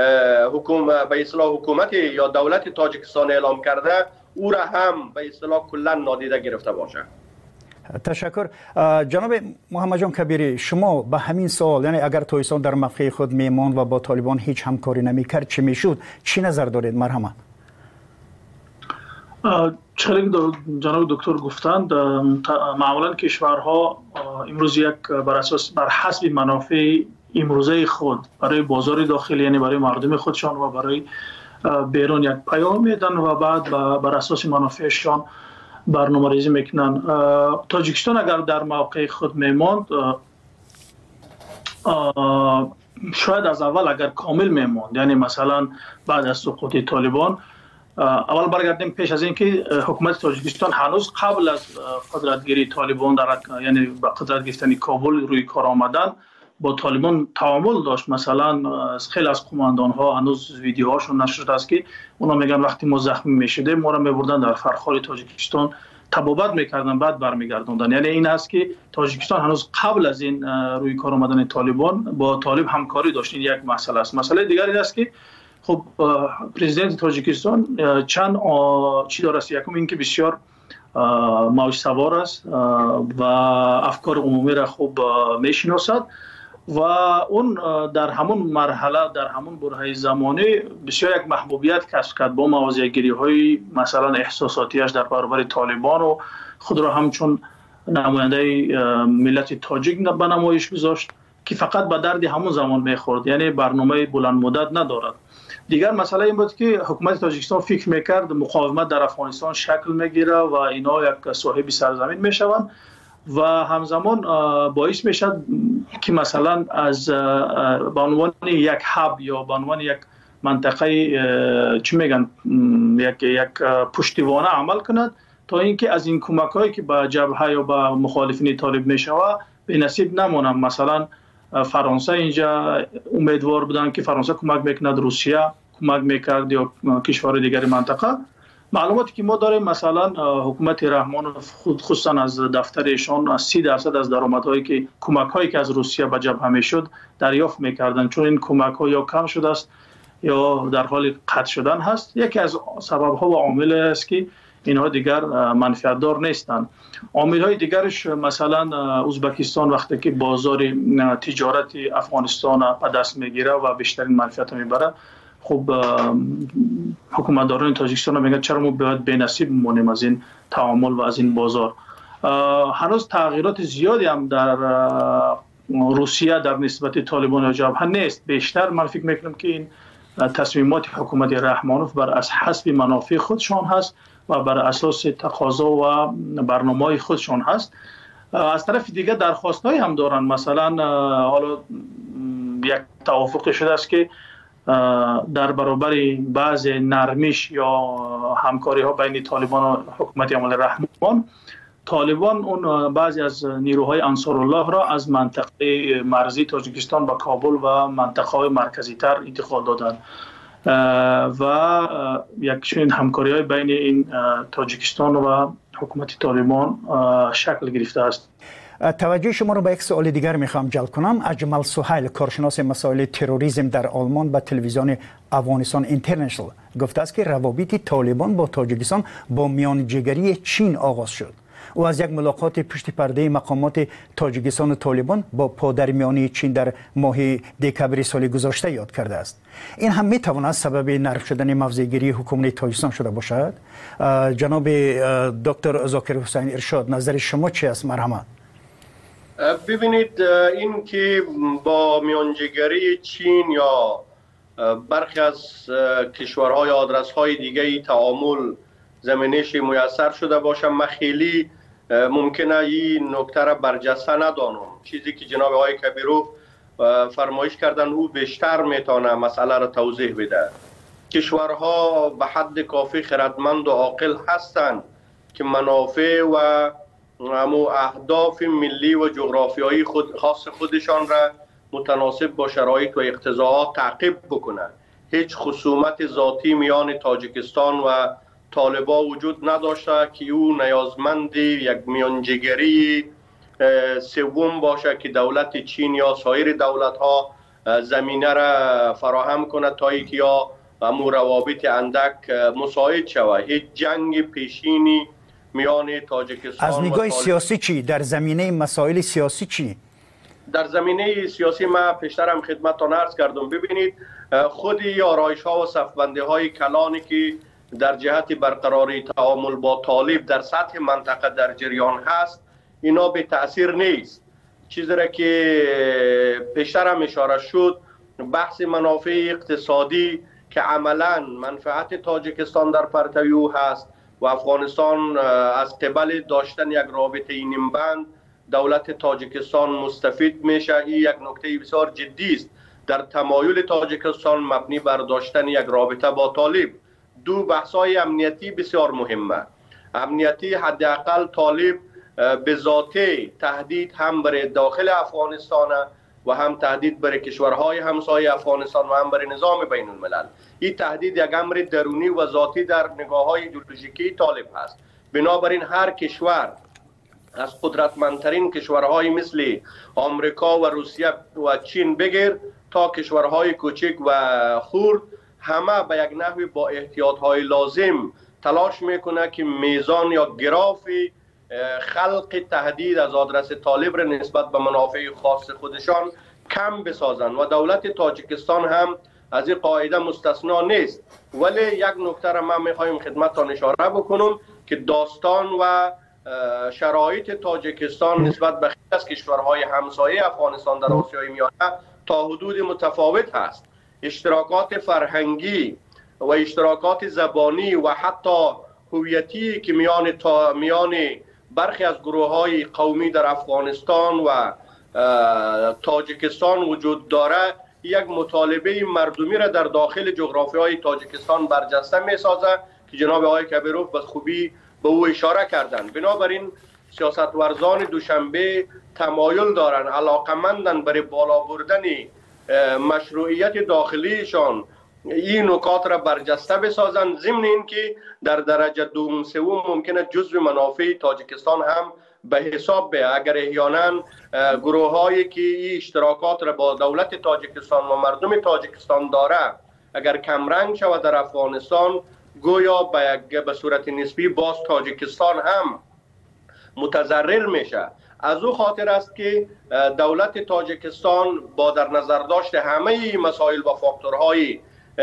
حکومت به اصطلاح حکومت یا دولت تاجیکستان اعلام کرده او را هم به اصطلاح کلا نادیده گرفته باشه. تشکر. جناب محمد جان کبیری، شما به همین سوال، یعنی اگر تویسان در موقع خود میماند و با طالبان هیچ همکاری نمیکرد چی میشد، چی نظر دارید؟ مرحمت. چه جناب دکتر گفتند، معمولا کشورها امروز یک بر اساس بر حسب منافع امروزه خود برای بازار داخلی، یعنی برای مردم خودشان و برای بیرون یک پیام میدن و بعد بر اساس منافعشان برنامه ریزی میکنن. تاجیکستان اگر در موقع خود میماند، شاید از اول اگر کامل میماند، یعنی مثلا بعد از سقوط طالبان، اول برگردیم پیش از اینکه حکومت تاجیکستان هنوز قبل از قدرتگیری طالبان در یعنی با قدرت گرفتن کابل روی کار آمدن با طالبان تعامل داشت. مثلا خیلی از قماندان ها هنوز ویدیوهاشون نشر شده است که اونا میگن وقتی ما زخمی میشده ما را میبردن در فرخار تاجیکستان تبابت میکردن بعد برمیگردوندن. یعنی این است که تاجیکستان هنوز قبل از این روی کار آمدن طالبان با طالب همکاری داشت. این یک مسئله است. مسئله دیگر این است که خب پرزیدنت تاجیکستان چند چی داره است. یکم این که بسیار موج سوار است و افکار عمومی را خوب میشناسد و اون در همون مرحله در همون برهه زمانی بسیار یک محبوبیت کسب کرد با موضع‌گیری های مثلا احساساتیش در برابر طالبان و خود را همچون نماینده ملت تاجیک به نمایش گذاشت که فقط به درد همون زمان میخورد، یعنی برنامه بلند مدت ندارد. دیگر مسئله این بود که حکومت تاجیکستان فکر میکرد مقاومت در افغانستان شکل میگیره و اینا یک صاحب سرزمین میشوند و همزمان باعث میشد که مثلا از به عنوان یک هاب یا به عنوان یک منطقه چی میگن یک یک پشتیبانه عمل کند تا اینکه از این کمک هایی که به جبهه یا به مخالفین طالب میشود به نصیب نمونن. مثلا فرانسه اینجا امیدوار بودن که فرانسه کمک میکند، روسیه کمک میکرد یا کشور دیگر منطقه. معلوماتی که ما داریم مثلا حکومت رحمانوف خود خصوصا از دفترشان از سی درصد از درآمدهایی که کمک هایی که از روسیه به جبهه میشد دریافت میکردن، چون این کمک ها یا کم شده است یا در حال قطع شدن هست. یکی از سبب ها و عامل است که اینها دیگر منفعت دار نیستند. عامل های دیگرش مثلا ازبکستان وقتی که بازار تجارت افغانستان به دست میگیره و بیشترین منفعت میبره، خب حکومتداران تاجیکستان میگن چرا ما باید بی‌نصیب بمونیم از این تعامل و از این بازار. هنوز تغییرات زیادی هم در روسیه در نسبت طالبان و جبهه نیست. بیشتر من فکر میکنم که این تصمیمات حکومت رحمانوف بر از حسب منافع خودشان هست و بر اساس تقاضا و برنامه‌های خودشان هست. از طرف دیگه درخواست‌هایی هم دارن. مثلا حالا یک توافق شده است که در برابر بعض نرمیش یا همکاری ها بین طالبان و حکومت عمل رحمان، طالبان اون بعضی از نیروهای انصارالله را از منطقه مرزی تاجیکستان با کابل و منطقه های مرکزی تر انتقال دادن و یک چنین همکاری های بین این تاجیکستان و حکومت طالبان شکل گرفته است. توجه شما را به یک سوال دیگر میخوام جلب کنم. اجمل سهیل، کارشناس مسائل تروریسم در آلمان، به تلویزیون افغانستان اینترنشنال گفته است که روابط طالبان با تاجیکستان با میانجیگری چین آغاز شد. او از یک ملاقات پشت پرده مقامات تاجیکستان و طالبان با پادرمیانی چین در ماه دکبر سال گذشته یاد کرده است. این هم میتواند سبب نرم شدن موضع‌گیری حکومت تاجیکستان شده باشد؟ جناب دکتر ذاکر حسین ارشاد، نظر شما چی است؟ مرحمت. ببینید، این که با میانجیگری چین یا برخی از کشورهای آدرس‌های دیگه تعامل زمینش میسر شده باشه، من خیلی ممکنه این نکته را برجسته ندانم. چیزی که جناب آقای کبیروف فرمایش کردن او بیشتر میتونه مسئله را توضیح بده. کشورها به حد کافی خردمند و عاقل هستند که منافع و امو اهداف ملی و جغرافیایی خود خاص خودشان را متناسب با شرایط و اقتضاعات تعقیب بکنند. هیچ خصومت ذاتی میان تاجیکستان و طالبا وجود نداشته که او نیازمند یک میانجیگری سوم باشه که دولت چین یا سایر دولت ها زمینه را فراهم کند تا اینکه یا امو روابط اندک مساعد شود. هیچ جنگ پیشینی میان تاجیکستان از نگاه سیاسی چی؟ در زمینه مسائل سیاسی چی؟ در زمینه سیاسی ما پیشترم خدمتتان عرض کردم. ببینید خودی آرایش ها و صفبندی های کلانی که در جهت برقراری تعامل با طالب در سطح منطقه در جریان هست، اینا به تأثیر نیست. چیزی را که پیشترم اشاره شد، بحث منافع اقتصادی که عملا منفعت تاجیکستان در پرتو او هست و افغانستان از قبل داشتن یک رابطه نیمبند دولت تاجیکستان مستفید میشه. این یک نکته بسیار جدی است در تمایل تاجیکستان مبنی بر داشتن یک رابطه با طالب. دو بحث‌های امنیتی بسیار مهمه. امنیتی حداقل طالب به ذاته تهدید هم برای داخل افغانستان و هم تهدید برای کشورهای همسایه افغانستان و هم برای نظام بین الملل. این تهدید یک امر درونی و ذاتی در نگاه‌های ایدئولوژیکی طالب هست. بنابراین هر کشور از قدرتمندترین کشورهای مثل آمریکا و روسیه و چین بگیر تا کشورهای کوچک و خرد، همه به یک نحوی با احتیاطهای لازم تلاش میکنه که میزان یا گراف خلق تهدید از آدرس طالب را نسبت به منافع خاص خودشان کم بسازن و دولت تاجیکستان هم از این قاعده مستثنا نیست. ولی یک نکته را من میخوایم خدمتتان اشاره بکنم که داستان و شرایط تاجیکستان نسبت به خیلی از کشورهای همسایه افغانستان در آسیای میانه تا حدود متفاوت هست. اشتراکات فرهنگی و اشتراکات زبانی و حتی هویتی که میان تا میان برخی از گروه‌های قومی در افغانستان و تاجیکستان وجود داره، یک مطالبه مردمی را در داخل جغرافیای تاجیکستان برجسته می‌سازه که جناب آقای کبیروف به خوبی به او اشاره کردند. بنابراین سیاستورزان دوشنبه تمایل دارند، علاقمندند برای بالا بردن مشروعیت داخلیشان این نکات را برجسته بسازند، ضمن اینکه در درجه دوم سوم ممکنه جزو منافع تاجیکستان هم به حساب بیاید. اگر احیانا گروه هایی که این اشتراکات را با دولت تاجیکستان و مردم تاجیکستان داره اگر کمرنگ شود در افغانستان، گویا به یک به صورت نسبی باز تاجیکستان هم متضرر میشه. از او خاطر است که دولت تاجیکستان با در نظر داشت همه مسائل و فاکتورهای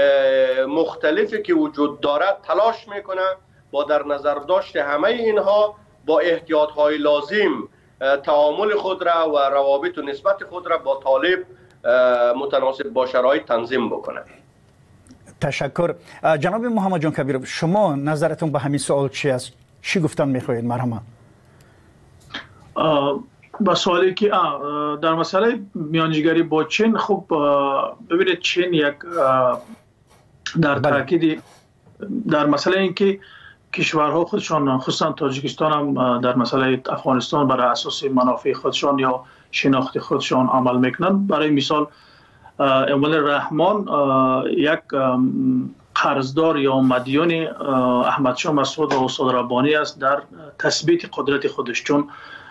مختلفی که وجود دارد تلاش میکنه با در نظر داشت همه اینها با احتیاطهای لازم تعامل خود را و روابط و نسبت خود را با طالب متناسب با شرایط تنظیم بکنه. تشکر. جناب محمد جان کبیروف، شما نظرتون به همین سوال چی است؟ چی گفتن میخواهید مرحبا؟ با سوالی که در مسئله میانجیگری با چین، خب ببینید چین یک در تاکید در مسئله اینکه کشورها خودشان خصوصا تاجیکستان هم در مسئله افغانستان برای اساس منافع خودشان یا شناخت خودشان عمل میکنند. برای مثال اموال رحمان یک قرضدار یا مدیون احمد شاه مسعود و استاد ربانی است در تثبیت قدرت خودش، چون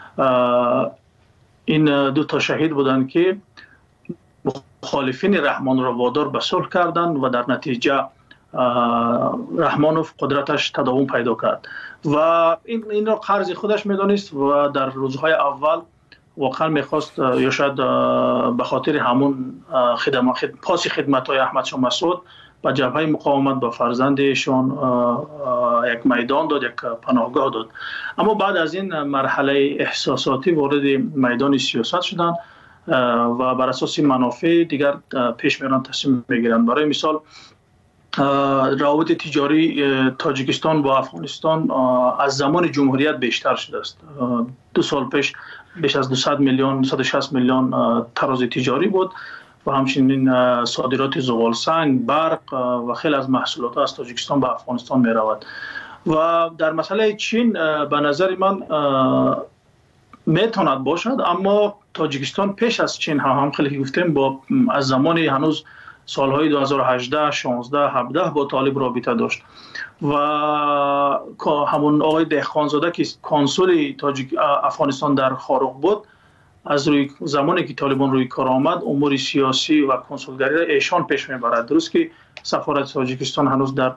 این دو تا شهید بودند که مخالفین رحمان را وادار به صلح کردند و در نتیجه رحمانوف قدرتش تداوم پیدا کرد و این این را قرض خودش میدانست و در روزهای اول واقعا میخواست یا شاید به خاطر همون خدمات خد... پاس خدمت‌های احمد شاه مسعود به جبهه مقاومت به فرزندشان یک میدان داد، یک پناهگاه داد. اما بعد از این مرحله احساساتی وارد میدان سیاست شدند و بر اساس منافع دیگر پیش میرن، تصمیم میگیرند. برای مثال روابط تجاری تاجیکستان با افغانستان از زمان جمهوریت بیشتر شده است. دو سال پیش بیش از دویست میلیون دویست و شصت میلیون تراز تجاری بود و همچنین صادرات زغال سنگ، برق و خیلی از محصولات از تاجیکستان به افغانستان می رود. و در مسئله چین به نظر من میتواند باشد، اما تاجیکستان پیش از چین هم هم خیلی گفتیم با از زمان هنوز سالهای دو هزار و هجده، شانزده، هفده با طالب رابطه داشت و همون آقای دهخانزاده که کنسول تاجیک افغانستان در خاروق بود، از روی زمانی که طالبان روی کار آمد امور سیاسی و کنسولگری را ایشان پیش میبرد. درست که سفارت تاجیکستان هنوز در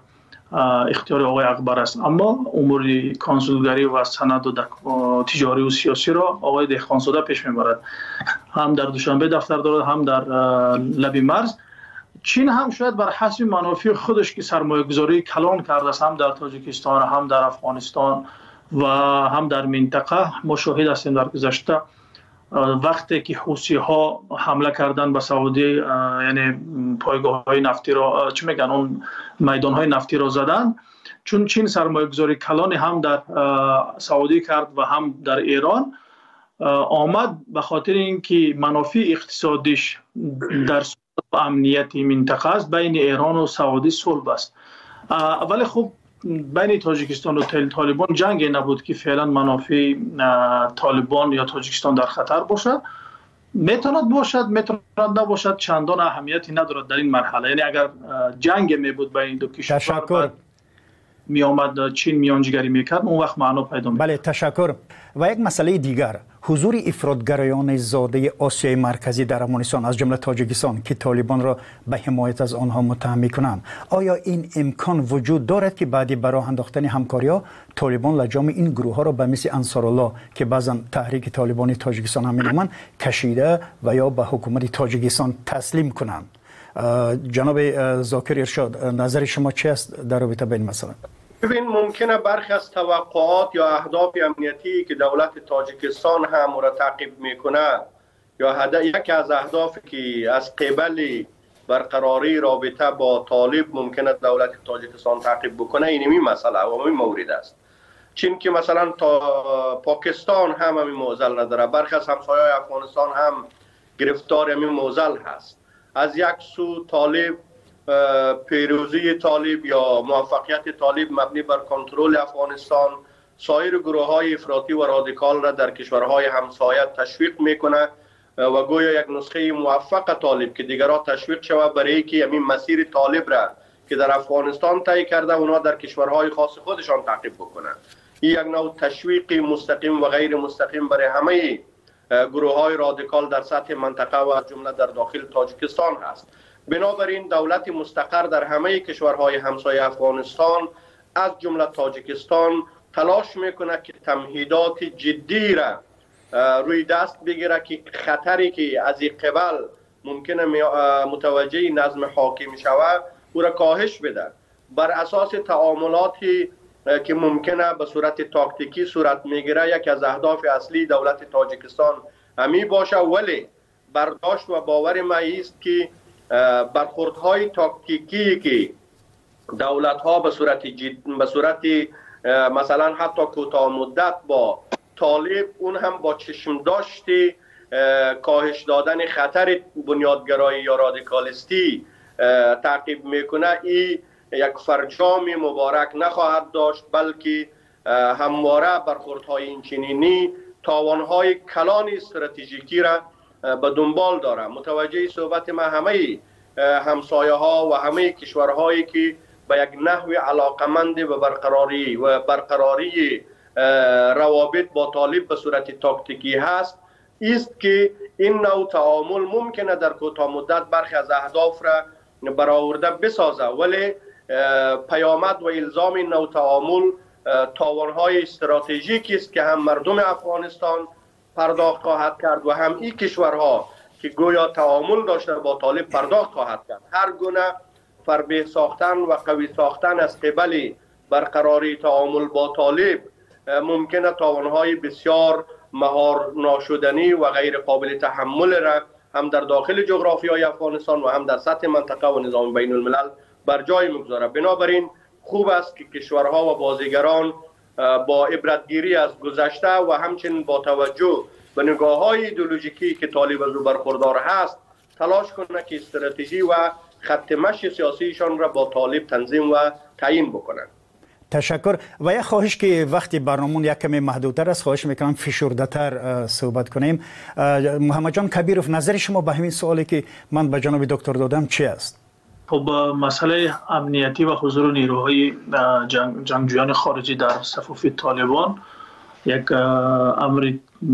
اختیار آقای اکبر است. اما امور کنسولگری و سند و تجاری و سیاسی را آقای دهقانزاده پیش میبرد. هم در دوشنبه دفتر دارد، هم در لب مرز. چین هم شاید بر حسب منافع خودش که سرمایه گذاری کلان کرده است، هم در تاجیکستان، هم در افغانستان و هم در منطقه. ما شاهد هستیم در گذشته وقتی که حوثی ها حمله کردن به سعودی، یعنی پایگاه های نفتی را، چی میگن، اون میدان های نفتی را زدن، چون چین سرمایه گذاری کلان هم در سعودی کرد و هم در ایران آمد، به خاطر اینکه منافع اقتصادیش در امنیت منطقه است. بین ایران و سعودی صلح است، ولی خب بین تاجیکستان و طالبان جنگی نبود که فعلا منافع طالبان یا تاجیکستان در خطر باشد. میتواند باشد، میتواند نباشد، چندان اهمیتی ندارد در این مرحله. یعنی اگر جنگ می بود بین دو کشور، تشکر، می آمد چین میانجیگری میکرد، اون وقت معنا پیدا می‌کرد. بله، تشکر. و یک مسئله دیگر، حضور افراطگرایان زاده آسیای مرکزی در افغانستان از جمله تاجیکستان که طالبان را به حمایت از آنها متهم می‌کنند، آیا این امکان وجود دارد که بعدی برای انداختن همکاری‌ها طالبان لجام این گروه‌ها را به مثل انصارالله که بعضا تحریک طالبانی تاجیکستان هم می‌نامند کشیده و یا به حکومت تاجیکستان تسلیم کنند؟ جناب ذاکر ارشاد، نظر شما چی است در رابطه با این مسئله؟ ببین، ممکنه برخی از توقعات یا اهداف امنیتی که دولت تاجیکستان هم را تعقیب میکنه یا هدف یکی از اهدافی که از قبل برقراری رابطه با طالب ممکنه دولت تاجیکستان تعقیب بکنه، اینمی مسئله و این مورد است. چون که مثلا تا پاکستان هم همین معضل نداره، برخی از همسایه‌های افغانستان هم گرفتار همین معضل هست. از یک سو طالب، پیروزی طالب یا موفقیت طالب مبنی بر کنترل افغانستان سایر گروه های افراطی و رادیکال را در کشورهای همسایه تشویق میکنه و گویا یک نسخه موفق طالب که دیگرها تشویق شود برای اینکه همین مسیر طالب را که در افغانستان طی کرده اونا در کشورهای خاص خودشان تعقیب بکنه. این یک نوع تشویق مستقیم و غیر مستقیم برای همه گروه های رادیکال در سطح منطقه و جمله در داخل تاجیکستان هست. بنابراین دولت مستقر در همه کشورهای همسایه افغانستان از جمله تاجیکستان تلاش میکنه که تمهیدات جدی را روی دست بگیره که خطری که از این قبل ممکنه متوجه نظم حاکم شود او را کاهش بده. بر اساس تعاملاتی که ممکنه به صورت تاکتیکی صورت میگیره، یک از اهداف اصلی دولت تاجیکستان همی باشه، ولی برداشت و باور ما است که برخوردهای تاکتیکی که دولت‌ها به صورت جد... به صورت مثلا حتی کوتاه مدت با طالب، اون هم با چشم داشتی کاهش دادن خطر بنیادگرایی یا رادیکالیستی تعقیب میکنه، این یک فرجام مبارک نخواهد داشت، بلکه همواره برخوردهای این چنینی تاوانهای کلان استراتژیکی را به دنبال داره. متوجه صحبت ما همه همسایه ها و همه کشورهایی که به یک نحو علاقمند به برقراری و برقراری روابط با طالب به صورت تاکتیکی هست، است که این نوع تعامل ممکنه در کوتاه مدت برخی از اهداف را برآورده بسازه، ولی پیامد و الزام این نوع تعامل تاوانهای استراتژیکی است که هم مردم افغانستان پرداخت خواهد کرد و هم این کشورها که گویا تعامل داشته با طالب پرداخت خواهد کرد. هر گونه فربه ساختن و قوی ساختن از قبل برقراری تعامل با طالب ممکنه تاوانهای بسیار مهار ناشدنی و غیر قابل تحمل را هم در داخل جغرافیای افغانستان و هم در سطح منطقه و نظام بین الملل بر جای میگذاره. بنابراین خوب است که کشورها و بازیگران با عبرتگیری از گذشته و همچنین با توجه به نگاه‌های ایدئولوژیکی که طالب از او برخوردار هست تلاش کنه که استراتژی و خط مشی سیاسیشان را با طالب تنظیم و تعیین بکنند. تشکر. و یک خواهش که وقتی برنامون یک کمی محدودتر است، خواهش میکنم فشرده‌تر صحبت کنیم. محمد جان کبیروف، نظر شما به همین سوالی که من به جناب دکتر دادم چی است؟ خب مسئله امنیتی و حضور نیروهای جنگ، جنگجویان خارجی در صفوف طالبان یک امر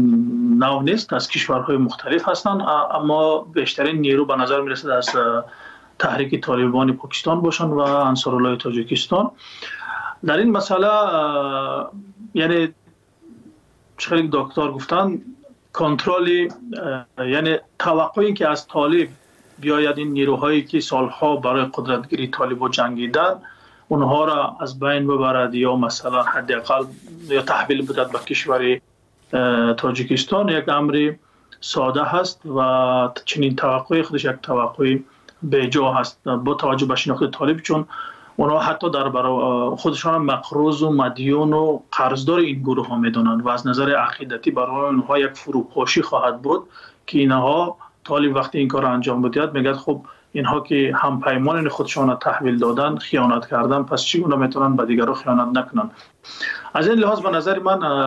نو نیست. از کشورهای مختلف هستند، اما بیشترین نیرو به نظر میرسد از تحریک طالبان پاکستان باشند و انصارالله تاجیکستان. در این مسئله یعنی چقدر دکتر گفتن کنترل، یعنی توقع این که از طالب بیاید این نیروهایی که سالها برای قدرتگیری طالب جنگیدن اونها را از بین ببرد یا مثلا حداقل یا تحویل بدهد به کشور تاجیکستان یک امر ساده هست و چنین توقعی خودش یک توقع بیجا هست با توجه به شناخت طالب، چون اونها حتی در برای خودشان مقروض و مدیون و قرضدار این گروه ها میدونند و از نظر عقیدتی برای اونها یک فروپاشی خواهد بود که اینها طالب وقتی این کار انجام بدهد میگه خب اینها که هم پیمان خودشان را تحویل دادن خیانت کردن، پس چگونه میتونن به دیگران خیانت نکنن. از این لحاظ به نظر من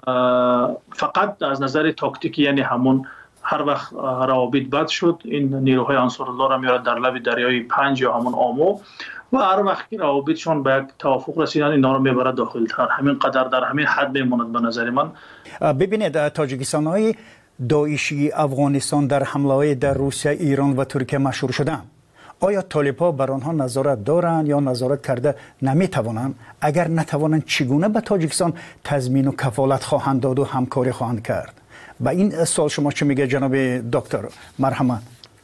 فقط از نظر تاکتیکی، یعنی همون هر وقت روابط بد شد این نیروهای انصارالله را میارد در لب دریای پنج یا همون آمو و هر وقت که روابطشون به یک توافق رسیدن اینا رو میبرد داخل تر، همین قدر در همین حد میموند به نظر من. ببینید تاجیکستان های داعشی افغانستان در حمله های در روسیه، ایران و ترکیه مشهور شدن. آیا طالب‌ها بر آنها نظارت دارند یا نظارت کرده نمیتوانند؟ اگر نتوانند چگونه به تاجیکستان تضمین و کفالت خواهند داد و همکاری خواهند کرد؟ با این سوال شما چه میگه جناب دکتر؟ مرحمت.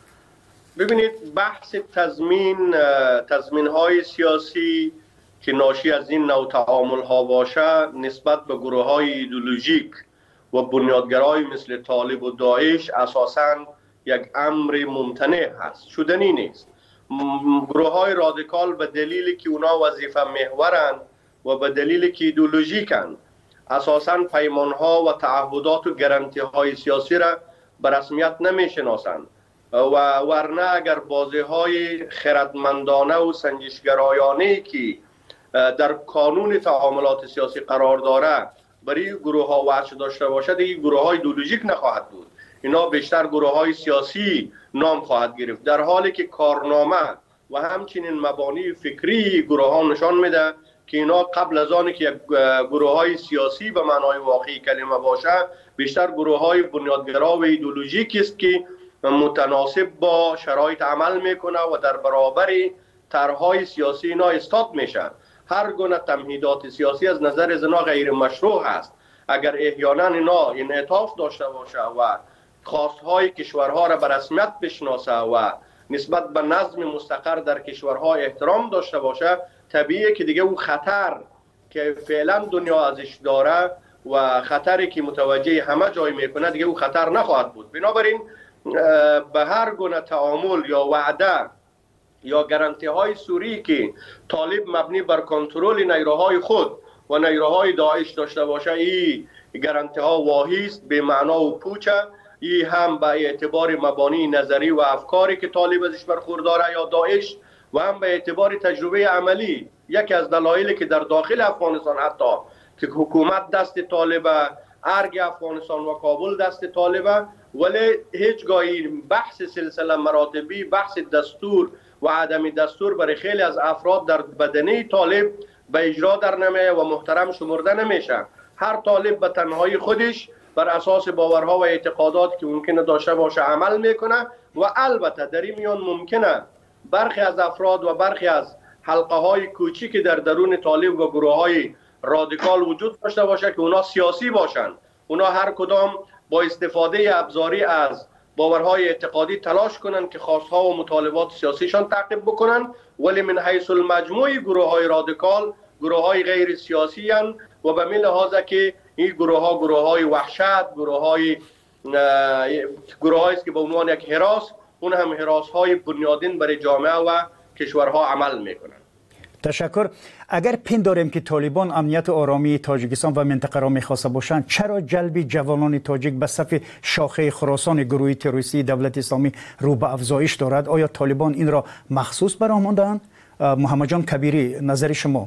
ببینید بحث تضمین تضمین های سیاسی که ناشی از این نوع تعامل ها باشه نسبت به گروه های ایدئولوژیک و بنیادگرای مثل طالب و داعش اساساً یک امر ممتنع هست، شدنی نیست. گروه های رادیکال به دلیلی که اونا وظیفه محورن و به دلیلی که ایدئولوژیکن اساساً پیمان ها و تعهدات و گارانتی های سیاسی را به رسمیت نمی شناسند و ورنه اگر بازی های خردمندانه و سنجشگرایانه که در قانون تعاملات سیاسی قرار داره برای گروه ها وجه داشته باشد، این گروه های ایدئولوژیک نخواهد بود، اینا بیشتر گروه های سیاسی نام خواهد گرفت، در حالی که کارنامه و همچنین مبانی فکری گروه ها نشان میده که اینا قبل از آن که یک گروه های سیاسی به معنای واقعی کلمه باشه بیشتر گروه های بنیادگرا و ایدئولوژیکی است که متناسب با شرایط عمل میکنه و در برابر طرحهای سیاسی اینا استاد میشن. هر گونه تمهیدات سیاسی از نظر زنا غیر مشروع است. اگر احیانا اینا انعطاف داشته باشه و خواستهای کشورها را به رسمیت بشناسه و نسبت به نظم مستقر در کشورها احترام داشته باشه، طبیعیه که دیگه اون خطر که فعلا دنیا ازش داره و خطری که متوجه همه جای میکنه دیگه اون خطر نخواهد بود. بنابراین به هر گونه تعامل یا وعده یا گارانتی های سوری که طالب مبنی بر کنترل نیروهای خود و نیروهای داعش داشته باشه، این گارانتی ها واهی است، به معنا و پوچه. این هم به اعتبار مبانی نظری و افکاری که طالب ازش برخورداره یا داعش و هم به اعتبار تجربه عملی. یکی از دلایلی که در داخل افغانستان حتی که حکومت دست طالبه، ارگ افغانستان و کابل دست طالبه، ولی هیچگاهی بحث سلسله مراتبی، بحث دستور و عدم دستور برای خیلی از افراد در بدنه طالب به اجرا در نمیه و محترم شمرده نمیشه. هر طالب به تنهایی خودش بر اساس باورها و اعتقادات که ممکنه داشته باشه عمل میکنه و البته در این میان ممکنه برخی از افراد و برخی از حلقه های کوچیک در درون طالب و گروه های رادیکال وجود داشته باشه که اونا سیاسی باشن. اونا هر کدام با استفاده ابزاری از باورهای اعتقادی تلاش کنن که خواستها و مطالبات سیاسیشان تعقیب بکنن، ولی من حیث المجموع گروه های رادیکال گروه های غیر سیاسی هن و به این لحاظه که این گروه ها گروه های وحشت، گروه های گروه هایی است که به عنوان یک هراس، اون هم هراس های بنیادین برای جامعه و کشورها عمل میکنن. تشکر. اگر پنداریم که طالبان امنیت و آرامی تاجیکستان و منطقه را میخواسته باشند، چرا جلب جوانان تاجیک به صف شاخه خراسان گروه تروریستی دولت اسلامی رو به افزایش دارد؟ آیا طالبان این را مخصوص برآمدند؟ محمد جان کبیری، نظر شما؟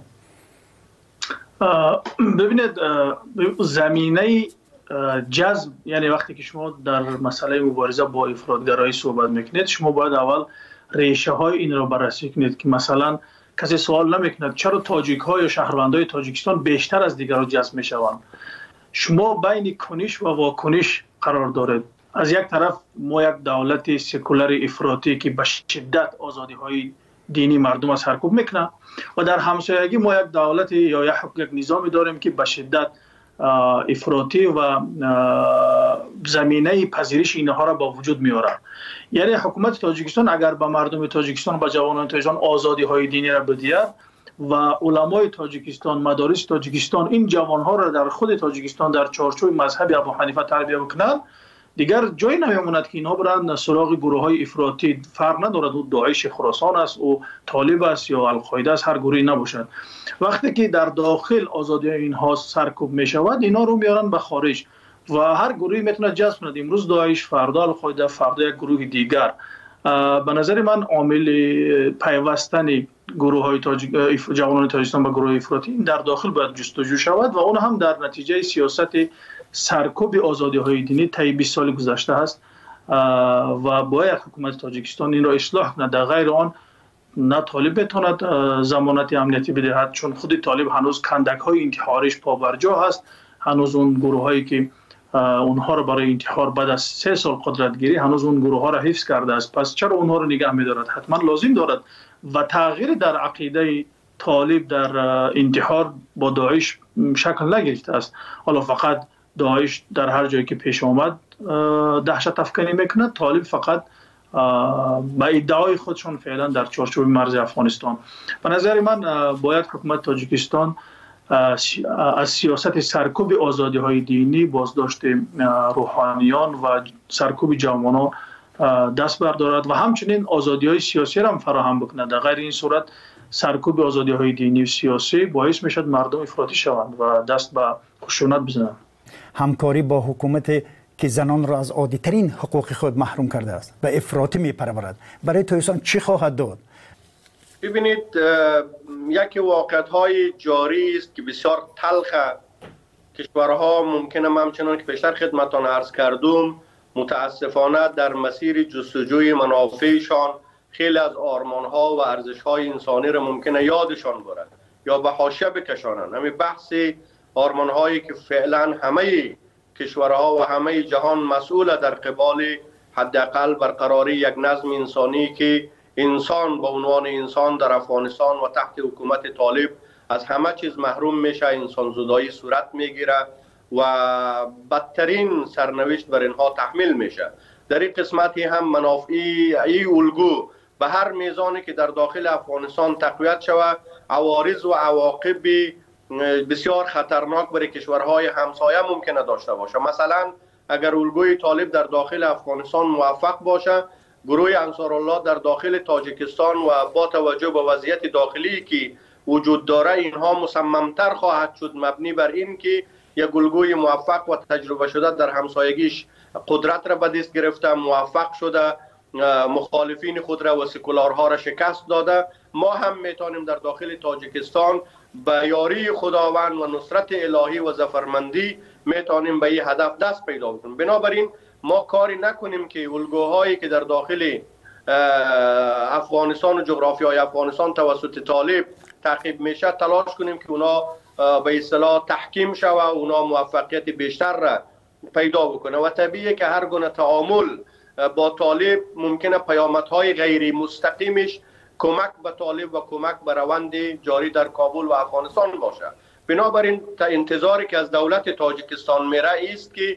ببینید، زمینه جذب، یعنی وقتی که شما در مسئله مبارزه با افراطگرایی صحبت میکنید، شما باید اول ریشه های این را بررسی کنید که مثلا کسی سوال نمیکند چرا تاجیک ها یا شهروندای تاجیکستان بیشتر از دیگران جذب میشوند. شما بین کنش و واکنش قرار دارید. از یک طرف ما یک دولت سکولار افراطی که به شدت آزادی های دینی مردم را سرکوب میکنه و در همسایگی ما یک دولت یا یک نظامی داریم که به شدت افراطی و زمینه پذیرش اینها را با وجود میاره. یعنی حکومت تاجیکستان اگر به مردم تاجیکستان و جوانان تاجیکستان آزادی های دینی را بدهد و علمای تاجیکستان، مدارس تاجیکستان این جوان ها را در خود تاجیکستان در چارچوب مذهب ابو حنیفه تربیت بکنند، دیگر جای نمیماند که اینها برند سراغ گروه های افراطی. فرق ندارد او داعش خراسان است، او طالب است یا القاعده است، هر گروهی نباشد. وقتی که در داخل آزادی اینها سرکوب می شود، اینا رو میارن به خارج و هر گروهی میتونه جذب کند. امروز داعش، فردا القاعده، فردا یک گروه دیگر. به نظر من عامل پیوستن گروه های تاجیک جوانان تاجیکستان به گروه افراطی در داخل باید جستجو شود و اون هم در نتیجه سیاست سرکوب آزادی های دینی طی بیست سال گذشته است و باید حکومت تاجیکستان این را اصلاح کند. در غیر آن نه طالب بتواند ضمانت امنیتی بدهد، چون خود طالب هنوز کندک های انتحاریش پابرجا هست، هنوز اون گروه هایی که اونها را برای انتحار بعد از سه سال قدرت گیری هنوز اون گروه ها را حفظ کرده است. پس چرا اونها را نگه می‌دارد؟ حتما لازم دارد و تغییر در عقیده طالب در انتحار با داعش شکل نگرفته است. حالا فقط داعش در هر جایی که پیش آمد دهشت افکنی میکنه، طالب فقط به ادعای خودشون فعلا در چارچوب مرز افغانستان. به نظر من باید حکومت تاجیکستان از سیاست سرکوب آزادی های دینی، بازداشت روحانیان و سرکوب جوانان دست بردارد و همچنین آزادی های سیاسی را هم فراهم بکند. در غیر این صورت سرکوب آزادی های دینی و سیاسی باعث میشد مردم افراطی شوند و دست به خشونت بزنند. همکاری با حکومت که زنان را از عادی ترین حقوق خود محروم کرده است و افراطی میپرورد، برای تاجیکستان چی خواهد داد؟ ببینید، یکی واقعیت‌های جاری است که بسیار تلخ. کشورها ممکنه همچنان که پیشتر خدمتان عرض کردم متاسفانه در مسیر جستجوی منافعشان خیلی از آرمان‌ها و ارزش‌های انسانی را ممکنه یادشان برد یا به حاشیه بکشانند. همین بحث آرمان‌هایی که فعلا همه کشورها و همه جهان مسئول در قبال حداقل برقراری یک نظم انسانی که انسان به عنوان انسان در افغانستان و تحت حکومت طالب از همه چیز محروم میشه، انسان زدایی صورت میگیره و بدترین سرنوشت بر اینها تحمیل میشه. در این قسمتی هم منافعی ای الگو به هر میزانی که در داخل افغانستان تقویت شود، عوارض و عواقب بسیار خطرناک برای کشورهای همسایه ممکنه داشته باشه. مثلا اگر الگوی طالب در داخل افغانستان موفق باشه، گروه انصارالله در داخل تاجیکستان و با توجه به وضعیت داخلی که وجود داره اینها مصممتر خواهد شد مبنی بر این که یک الگوی موفق و تجربه شده در همسایگیش قدرت را به دست گرفته، موفق شده، مخالفین خود را و سکولارها را شکست داده. ما هم میتونیم در داخل تاجیکستان به یاری خداوند و نصرت الهی و ظفرمندی میتونیم به این هدف دست پیدا کنیم. بنابراین ما کاری نکنیم که الگوهایی که در داخل افغانستان و جغرافیای افغانستان توسط طالب تعقیب میشه تلاش کنیم که اونا به اصطلاح تحکیم شوه و اونا موفقیت بیشتر را پیدا بکنه و طبیعیه که هر گونه تعامل با طالب ممکنه پیامدهای غیر مستقیمش کمک به طالب و کمک به روند جاری در کابل و افغانستان باشه. بنابراین انتظاری که از دولت تاجیکستان میره است که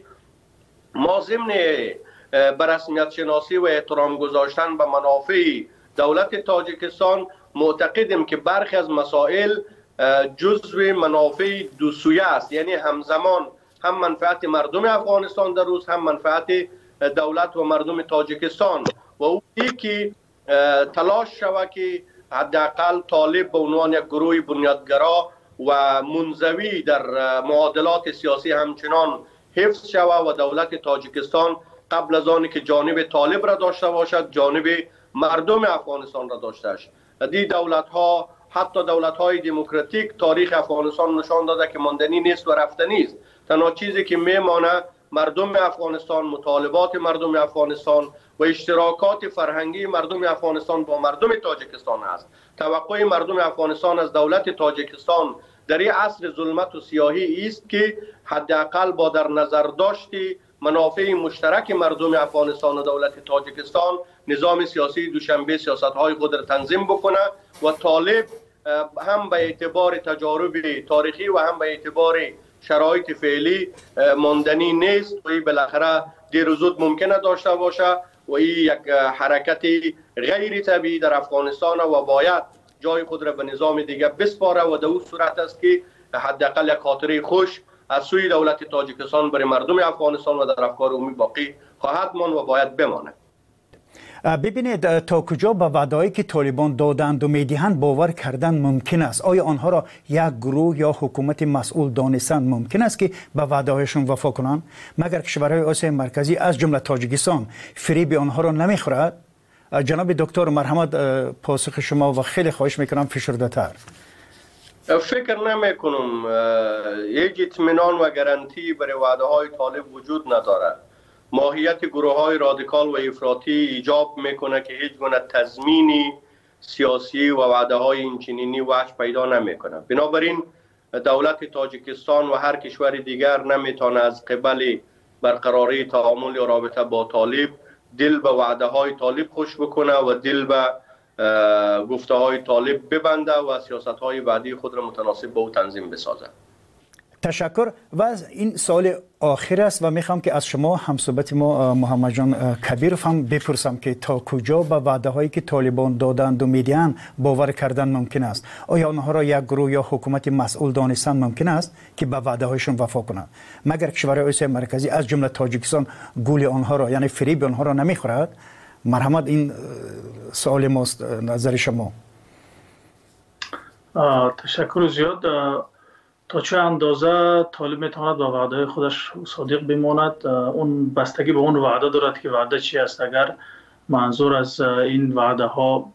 ما ضمن به رسمیت شناسی و احترام گذاشتن به منافع دولت تاجیکستان معتقدیم که برخی از مسائل جزو منافع دو سویه است، یعنی همزمان هم منفعت مردم افغانستان در روز هم منفعت دولت و مردم تاجیکستان و او که تلاش شود که حداقل طالب به عنوان یک گروه بنیادگرا و منزوی در معادلات سیاسی همچنان حفظ شود و دولت تاجیکستان قبل از آنی که جانب طالب را داشته باشد جانب مردم افغانستان را داشته است. دی دولت ها حتی دولت های دموکراتیک تاریخ افغانستان نشان داده که ماندنی نیست و رفتنی است. تنها چیزی که میمانه مردم افغانستان، مطالبات مردم افغانستان و اشتراکات فرهنگی مردم افغانستان با مردم تاجیکستان است. توقع مردم افغانستان از دولت تاجیکستان در این عصر ظلمت و سیاهی است که حداقل با در نظر داشتی منافع مشترک مردم افغانستان و دولت تاجیکستان نظام سیاسی دوشنبه سیاست‌های خود را تنظیم بکنه و طالب هم به اعتبار تجارب تاریخی و هم به اعتبار شرایط فعلی ماندنی نیست و این بالاخره دیر و زود ممکنه داشته باشه و این یک حرکت غیر طبیعی در افغانستان و باید جای خود را به نظام دیگه بسپاره و در اون صورت است که حداقل یک خاطره خوش از سوی دولت تاجیکستان برای مردم افغانستان و در افکار عمومی باقی خواهد ماند و باید بماند. ببینید تا کجا به وعده‌ای که طالبان دادند و میدهند باور کردن ممکن است؟ آیا آنها را یک گروه یا حکومت مسئول دانستند ممکن است که به وعده‌هایشان وفا کنند؟ مگر کشورهای آسیای مرکزی از جمله تاجیکستان فریب آنها را نمیخورد؟ جناب دکتر مرحمت پاسخ شما و خیلی خواهش میکنم فشرده‌تر. فکر نمی کنم یک اطمینان و گارانتی برای وعده های طالب وجود ندارد. ماهیت گروه های رادیکال و افراطی ایجاب میکنه که هیچ گونه تضمینی سیاسی و وعده های اینچنینی وجه پیدا نمیکنه. بنابراین دولت تاجیکستان و هر کشور دیگر نمیتونه از قبل برقراری تعامل یا رابطه با طالب دل به وعده های طالب خوش بکنه و دل به گفته های طالب ببنده و سیاست های بعدی خود را متناسب با او تنظیم بسازه. تشکر. و این سوال آخر است و میخوام که از شما همصحبت ما محمد جان کبیرов هم بپرسم که تا کجا به وعده هایی که طالبان دادند و میدهند باور کردن ممکن است؟ آیا آنها را یک گروه یا حکومت مسئول دانستن ممکن است که به وعده هایشون وفا کنند؟ مگر کشورهای آسیای مرکزی از جمله تاجیکستان گول آنها را یعنی فریب آنها را نمیخورد؟ مرحمت این سوال ماست، نظر شما. تشکر زیاد. تا چه اندازه طالب میتواند با وعده خودش صادق بماند اون بستگی به اون وعده دارد که وعده چی است. اگر منظور از این وعده ها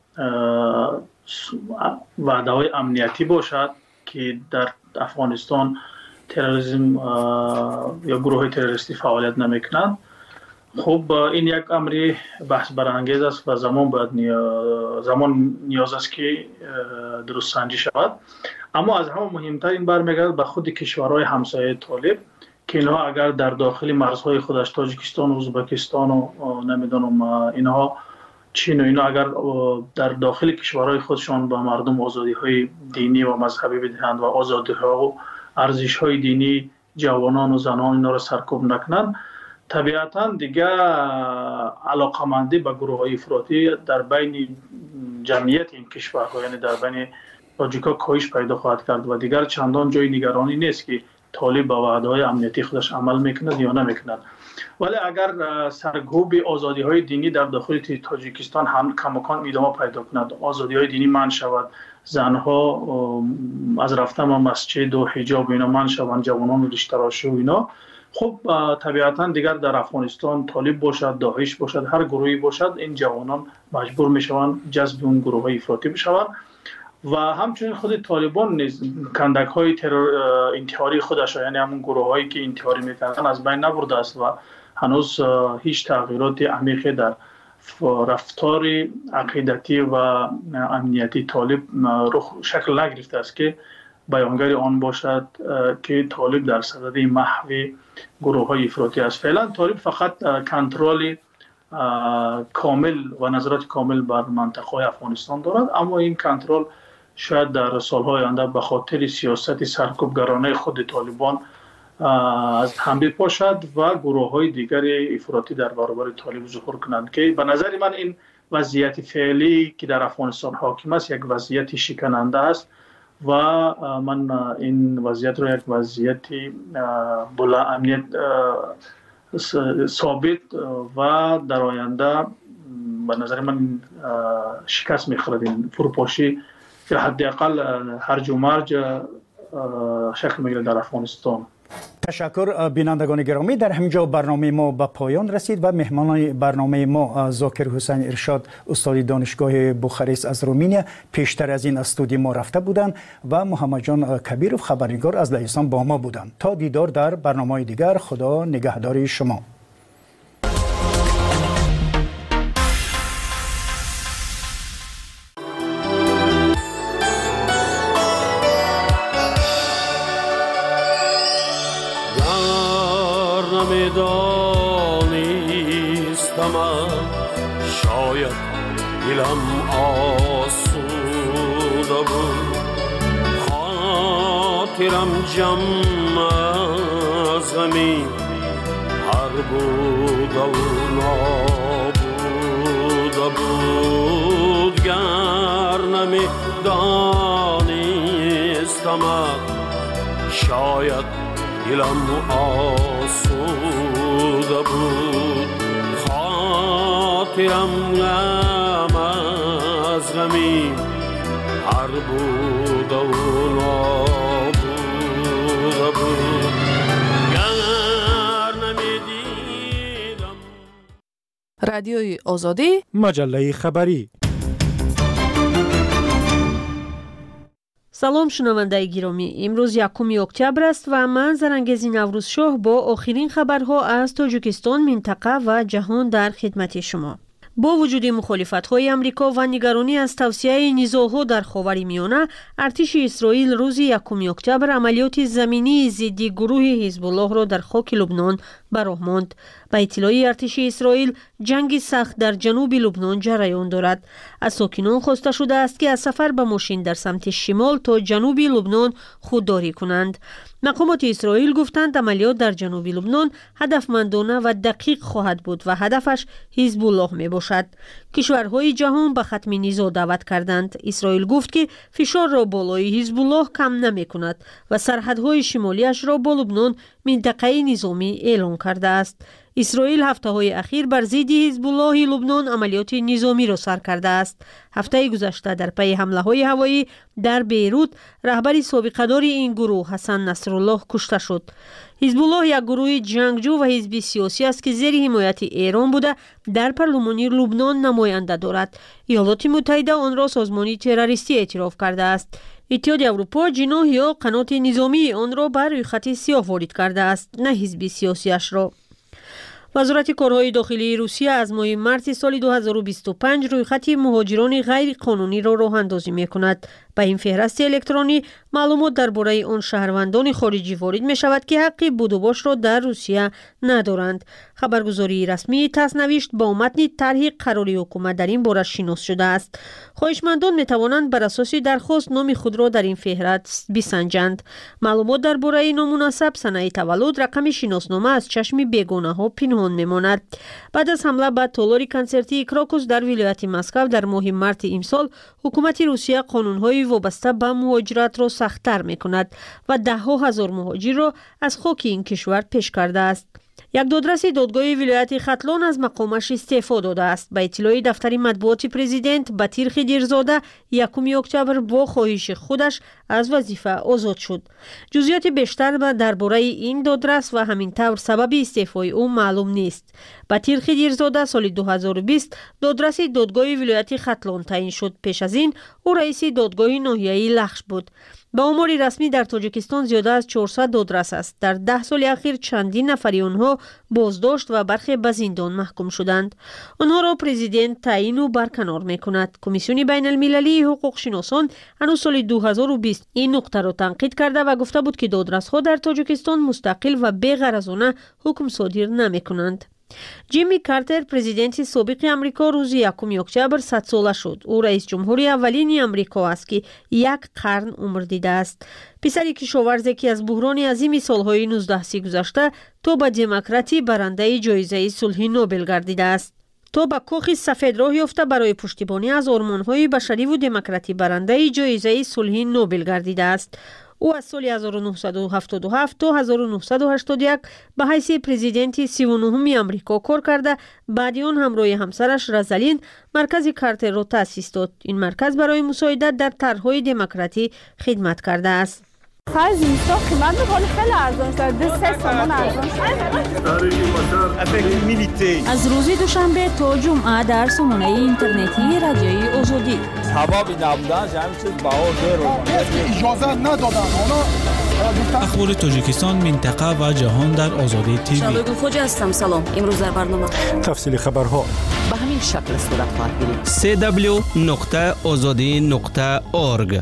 وعده های امنیتی باشد که در افغانستان تروریسم یا گروه تروریستی فعالیت نمیکنند، خب این یک امری بحث برانگیز است و زمان باید نیاز زمان نیاز است که درست سنجی شود. اما از همه مهمتر این برمیگردد به خود کشورهای همسایه طالب که اینها اگر در داخل مرزهای خودش تاجیکستان و ازبکستان و نمیدونم اینها چین و اینا اگر در داخل کشورهای خودشان با مردم آزادی های دینی و مذهبی بدهند و آزادی ها و ارزش های دینی جوانان و زنان اینا را سرکوب نکنند، طبیعتا دیگه علاقمندی به گروه های افراطی در بین جمعیت این کشورها یعنی در بین تاجیکا کاهش پیدا خواهد کرد و دیگر چندان جای نگرانی نیست که طالب با وعده‌های امنیتی خودش عمل میکند یا نمیکند. ولی اگر سرکوب آزادی های دینی در داخل تاجیکستان هم کماکان ادامه پیدا کند، آزادی های دینی منع شود، زنها از رفتن به مسجد و حجاب اینا منع شوند، جوانان ریش تراشی و اینا، خب طبیعتا دیگر در افغانستان طالب باشد، داعش باشد، هر گروهی باشد، این جوانان مجبور میشوند جذب اون گروه های افراطی بشوند. و همچنین خود طالبان نیز کندک های ترور انتحاری خودش یعنی همون گروه هایی که انتحاری میکنن از بین نبرده است و هنوز هیچ تغییرات عمیقی در رفتار عقیدتی و امنیتی طالب رخ شکل نگرفته است که بیانگر آن باشد که طالب در صدد محو گروه های افراطی است. فعلا طالب فقط کنترل کامل و نظارت کامل بر منطقه افغانستان دارد، اما این کنترل شاید در سالهای آینده به خاطر سیاست سرکوبگرانه خود طالبان از هم بپاشد و گروه های دیگر افراطی در برابر طالب ظهور کنند که به نظر من این وضعیت فعلی که در افغانستان حاکم است یک وضعیت شکننده است و من این وضعیت رو یک وضعیت بلا امنیت ثابت و در آینده به نظر من شکست می‌خورد این فروپاشی یا حداقل هرج و مرج شکل می‌گیرد در افغانستان. تشکر بینندگان گرامی. در همینجا برنامه ما به پایان رسید و مهمانان برنامه ما ذاکر حسین ارشاد استاد دانشگاه بوخارست از رومانیا پیشتر از این استودیو ما رفته بودند و محمد جان کبیرov خبرنگار از لهستان با ما بودند. تا دیدار در برنامه دیگر، خدا نگهدار شما. دار نیستم شاید دلم آسوده بود خاطرم جمع از غمی هر بود و نابوده بود گر نمی دانستم شاید دلم آسوده بود خاطرم غم از غمی هر بود و نابوده بود گر نمیدیدم. رادیوی آزادی مجله خبری. салом шунавандаи гиромӣ, имрӯз якуми октябр аст ва ман Зарангези Наврӯзшоҳ бо охирин хабарҳо аз Тоҷикистон, минтақа ва ҷаҳон дар хидмати шумо. бо вуҷуди мухолифатҳои амрико ва нигаронӣ аз тавсияи низоъҳо дар ховари миёна, артиши Исроил рӯзи якуми октябр амалиёти заминии зидди гурӯҳи Ҳизбуллоҳро дар хоки Лубнон бароҳ монд. ба иттилои артиши Исроил, ҷанги сахт дар ҷануби Лубнон ҷараён дорад. аз сокинон хоста шудааст ки аз сафар ба мошин дар самти шимол то ҷануби Лубнон худдорӣ кунанд. мақомоти Исроил гуфтанд амалиёт дар ҷануби Лубнон ҳадафмандона ва дақиқ хоҳад буд ва ҳадафаш Ҳизбуллоҳ мебошад. кишварҳои ҷаҳон ба хатми низоъ даъват карданд. Исроил гуфт ки фишорро болои Ҳизбуллоҳ кам намекунад ва сарҳадҳои шимолиашро бо Лубнон минтақаи низомӣ эълон кардааст. исроил ҳафтаҳои ахир бар зидди Ҳизбуллоҳи Лубнон амалиёти низомиро сар кардааст. ҳафтаи гузашта дар пайи ҳамлаҳои ҳавоӣ дар Бейрут раҳбари собиқадори ин гурӯҳ Ҳасан Насруллоҳ кушта шуд. Ҳизбуллоҳ як гурӯҳи ҷангҷӯ ва ҳизби сиёсӣ аст ки зери ҳимояти Эрон буда дар парлумони Лубнон намоянда дорад. Иёлоти Муттаҳида онро созмони террористӣ эътироф кардааст. иттиҳоди Аврупо ҷиноҳ ё қаноти низомии онро ба рӯйхати сиёҳ ворид кардааст, на ҳизби сиёсиашро. вазорати корҳои дохилии Русия аз моҳи марти соли ду ҳазору бисту панҷ рӯйхати муҳоҷирони ғайриқонуниро роҳандозӣ мекунад. ба ин феҳрасти электронӣ маълумот дар бораи он шаҳрвандони хориҷӣ ворид мешавад ки ҳаққи будубошро дар Русия надоранд. хабаргузории расмии ТАСС навишт бо матни тарҳи қарори ҳукумат дар ин бора шинос шудааст. хоҳишмандон метавонанд бар асоси дархост номи худро дар ин феҳраст бисанҷанд. маълумот дар бораи номунасаб, санаи таваллуд, рақами шиноснома аз чашми бегонаҳо пинҳон мемонад. баъд аз ҳамла ба толори консертии Крокус дар вилояти Москав дар моҳи марти имсол, ҳукумати Русия қонунҳои вобаста ба муҳоҷиратро сахттар мекунад ва даҳҳо ҳазор муҳоҷирро аз хоки ин кишвар пеш кардааст. як додраси додгоҳи вилояти Хатлон аз мақомаш истеъфо додааст. ба иттилои дафтари матбуоти президент, Батир Хидирзода якуми октябр бо хоҳиши худаш аз вазифа озод шуд. ҷузъиёти бештар дар бораи ин додрас ва ҳамин тавр сабаби истеъфои ӯ маълум нест. Батир Хидирзода соли ду ҳазору бист додраси додгоҳи вилояти Хатлон таъин шуд. пеш аз ин ӯ раиси додгоҳи ноҳияи Лахш буд. ба омори расмӣ дар Тоҷикистон зиёда аз чорсад додрас аст. дар даҳ соли ахир чандин нафари онҳо боздошт ва бархе ба зиндон маҳкум шуданд. онҳоро президент таъину барканор мекунад. Комиссиони байналмилалии ҳуқуқшиносон ҳанӯз соли ду ҳазору бист ин нуқтаро танқид карда ва гуфта буд ки додрасҳо дар Тоҷикистон мустақил ва беғаразона ҳукм содир намекунанд. Ҷимми Картер, президенти собиқи Амрико, рӯзи якуми октябр садсола шуд. ӯ раисҷумҳури аввалини Амрико аст ки як қарн умр дидааст. писари кишоварзе ки аз буҳрони азими солҳои нуздаҳсӣ гузашта то ба демократӣ барандаи ҷоизаи сулҳи Нобел гардидааст. то ба кохи сафед роҳ ёфта барои пуштибонӣ аз ормонҳои башариву демократӣ барандаи ҷоизаи сулҳи Нобел гардидааст. ӯ аз соли ҳазору нуҳсаду ҳафтоду ҳафт то ҳазору нуҳсаду ҳаштоду як ба ҳайси президенти сиву нуҳуми Амрико кор карда, баъди он ҳамроҳи ҳамсараш Розалинд маркази Картерро таъсис дод. ин марказ барои мусоидат дар тарҳҳои демократӣ хидмат кардааст. خیلی زیستا قیمت میکنه خیلی ارزان شد دو سه سامان ارزان شد. از روزی دوشنبه تا جمعه در سامانه اینترنتی رادیوی آزادی. سبب نبودن همین چیز بها زیر اجازه ندادن اونا. اخبار تاجیکستان، منطقه و جهان در آزادی تیوی. شبگو خوجه هستم. سلام. امروز در برنامه تفصیل خبرها به همین شکل صورت خواهد گرفت. سی دبلیو نقطه آزادی نقطه اورگ.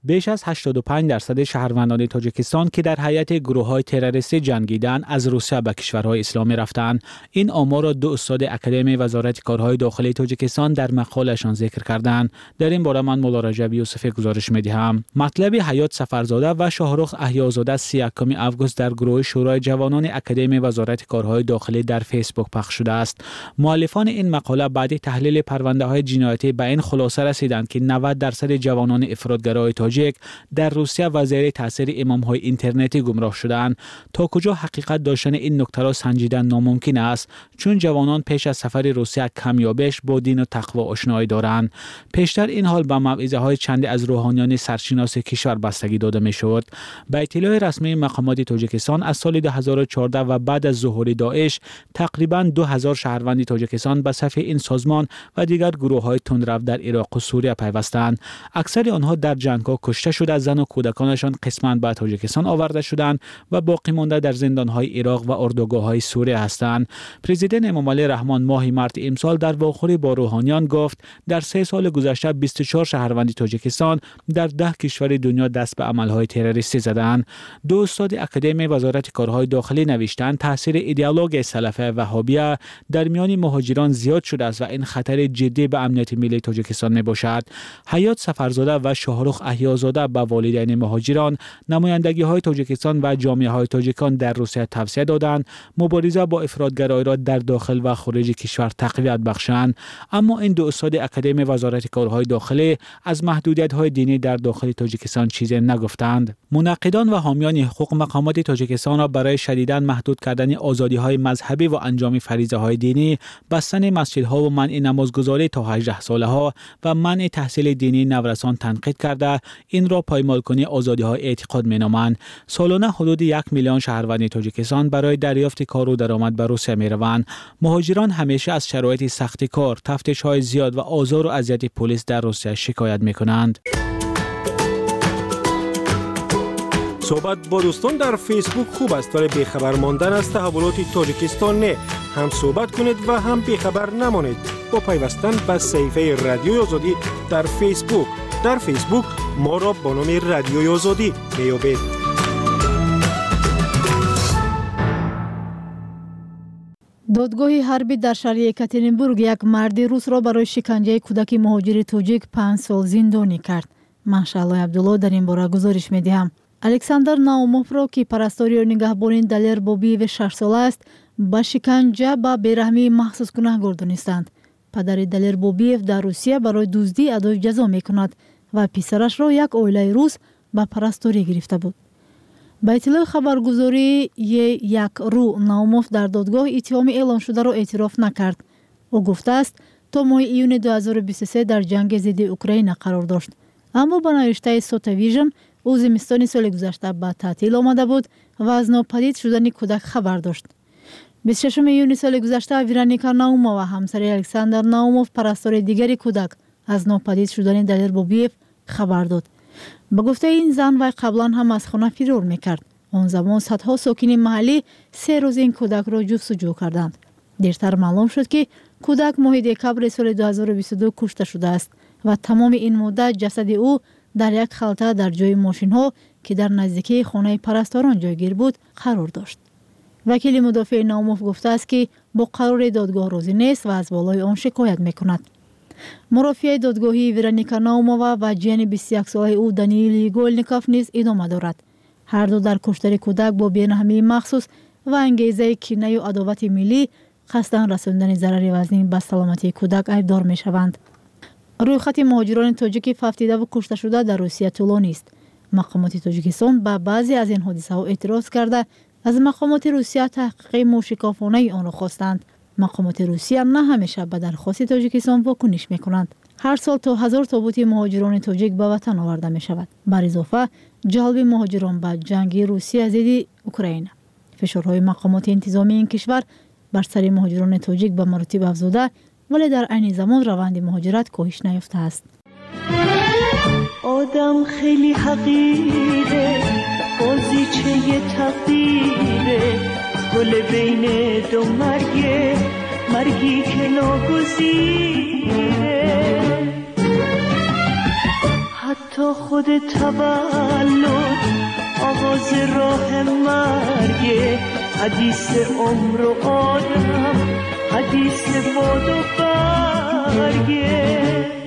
بیش از هشتاد و پنج درصد شهروندان تاجیکستان که در هیئت گروه‌های تروریستی جنگیدن از روسیه به کشورهای اسلامی رفتند. این آمار را دو استاد اکادمی وزارت کارهای داخلی تاجیکستان در مقاله‌شان ذکر کردند. در این باره من مولا رجب یوسفی گزارش می‌دهم. مطلب حیات سفرزاده و شاهرخ احیازاده سی و یکم آگوست در گروه شورای جوانان اکادمی وزارت کارهای داخلی در فیسبوک پخش شده است. مؤلفان این مقاله بعد تحلیل پرونده‌های جنایتی به این خلاصه رسیدند که نود درصد جوانان افراطگرای تاجیک در روسیه و زیر تاثیر امام‌های اینترنتی گمراه شدند. تا کجا حقیقت داشتن این نکته را سنجیدن ناممکن است، چون جوانان پیش از سفر روسیه کمیابش با دین و تقوا آشنایی دارند. پیشتر این حال به موعظه‌های چندی از روحانیان سرشناس کشور بستگی داده می‌شد. به اطلاع رسمی مقامات تاجیکستان از سال دو هزار و چهارده و بعد از ظهور داعش تقریباً دو هزار شهروند تاجیکستان به صف این سازمان و دیگر گروه‌های تندرو در عراق و سوریه پیوستند. اکثر آنها در جنگ‌ها کشته شده، زن و کودکانشان قسماً به تاجیکستان آورده شدند و باقی مانده در زندان‌های عراق و اردوگاه‌های سوریه هستند. پرزیدنت امامعلی رحمان ماه مارس امسال در واخوری با روحانیان گفت در سه سال گذشته بیست و چهار شهروند تاجیکستان در ده کشور دنیا دست به عمل‌های تروریستی زدند. دو استاد اکادمی وزارت کارهای داخلی نوشتند تاثیر ایدئولوژی سلفی وهابیه در میان مهاجران زیاد شده است و این خطر جدی به امنیت ملی تاجیکستان میباشد. حیات سفرزاده و شاهرخ احیازاده به والدین مهاجران، نمایندگی‌های تاجیکستان و جامعه‌های تاجیکان در روسیه توصیه دادند مبارزه با افراطگرایی را در داخل و خارج کشور تقویت بخشند. اما این دو استاد اکادمی وزارت کارهای داخلی از محدودیت‌های دینی در داخل تاجیکستان چیزی نگفتند. منقدان و حامیان حقوق مقامات تاجیکستان را برای شدیداً محدود کردن آزادی‌های مذهبی و انجام فریضه‌های دینی، بستن مسجدها و منع نمازگزاری تا هجده ساله‌ها و منع تحصیل دینی نورسان تنقید کرده این را پایمال‌کنی آزادی‌های اعتقاد می‌نامند. سالانه حدود یک میلیون شهروند تاجیکستان برای دریافت کار و درآمد به روسیه می‌روند. مهاجران همیشه از شرایط سخت کار، تفتیش‌های زیاد و آزار و اذیت پلیس در روسیه شکایت می‌کنند. صحبت با دوستان در فیسبوک خوب است، ولی بیخبر ماندن از تحولات تاجیکستان نه. هم صحبت کنید و هم بیخبر نمانید با پیوستن به صفحه رادیوی آزادی در فیسبوک. در فیسبوک ما را با نام رادیوی آزادی میابید. دادگاه حربی در شهر یکاترینبورگ یک مرد روس را برای شکنجه کودک مهاجر تاجیک پنج سال زندانی کرد. من شعله عبدالله در این باره گزارش میدهم. الکساندر ناوموف را که پرستاری و نگهبانی دلیر بوبیو شش ساله است با شکنجه با بیرحمی محسوس گناهکار دانستند. پدر دلیر بوبیو در روسیه برای دزدی ادای جزا میکند و پسرش را یک عائله روس با پرستاری گرفته بود. با اطلاع خبرگزاری یک رو ناوموف در دادگاه اتهام اعلام شده را اعتراف نکرد. او گفته است تا ماه ایون دو هزار و بیست و سه در جنگ ضد اوکراین قرار داشت. اما با نوشته سوتا ویژن او زمستان سال گذشته به تعطیل آمده بود و از ناپدید شدن کودک خبر داشت. بیست و ششم ایون سال گذشته ورونیکا ناومووا و همسر الکساندر ناوموف پرستار دیگری کودک از ناپدید شدن دلیر بوبیف خبر داد. به گفته این زن وی قبلا هم از خانه فرار میکرد. آن زمان صدها ساکن محلی سه روز این کودک را جستجو کردند. دیرتر معلوم شد که کودک ماه دکبر سال دو هزار و بیست و دو کشته شده است و تمام این مدت جسد او در یک خلطه در جای ماشین ها که در نزدیکی خانه پرستاران جایگیر بود قرار داشت. وکیل مدافع ناوموف گفته است که با قرار دادگاه راضی نیست و از بالای آن شکایت میکند. مرافع دادگاهی ورونیکا ناومووا و جن بیست و یک ساله او دانیل یگولنیکوف نیز ادامه دارد. هر دو در کشتار کودک با بی‌رحمی مخصوص و انگیزه کینه و عداوت ملی قصداً رساندن ضرر وزنی به سلامتی کودک ایبدار میشوند. رویخط مهاجران تاجیک ففتیده و کشته شده در روسیه طولانی است. مقامات تاجیکستان به بعضی از این حادثه ها اعتراض کرده از مقامات روسیه تحقیق موشکافانه آن را خواستند. مقامات روسیه نه همیشه به درخواست تاجیکستان واکنش میکنند. هر سال تا هزار تابوت مهاجران تاجیک به وطن آورده می شود. بر اضافه جلب مهاجران به جنگ روسیه ضد اوکراین. فشارهای مقامات انتظامی این کشور بر سر مهاجران تاجیک به مراتب افزوده، ولی در عین زمان روند مهاجرت کاهش نیافته است. آدم خیلی حقیره، بازیچه تقدیره، گل بین دو مرگه، مرگی که ناگزیره. حتی تا خود تولد آغاز راه مرگه، حدیث عمر و آدم، حدیث باد و برگه.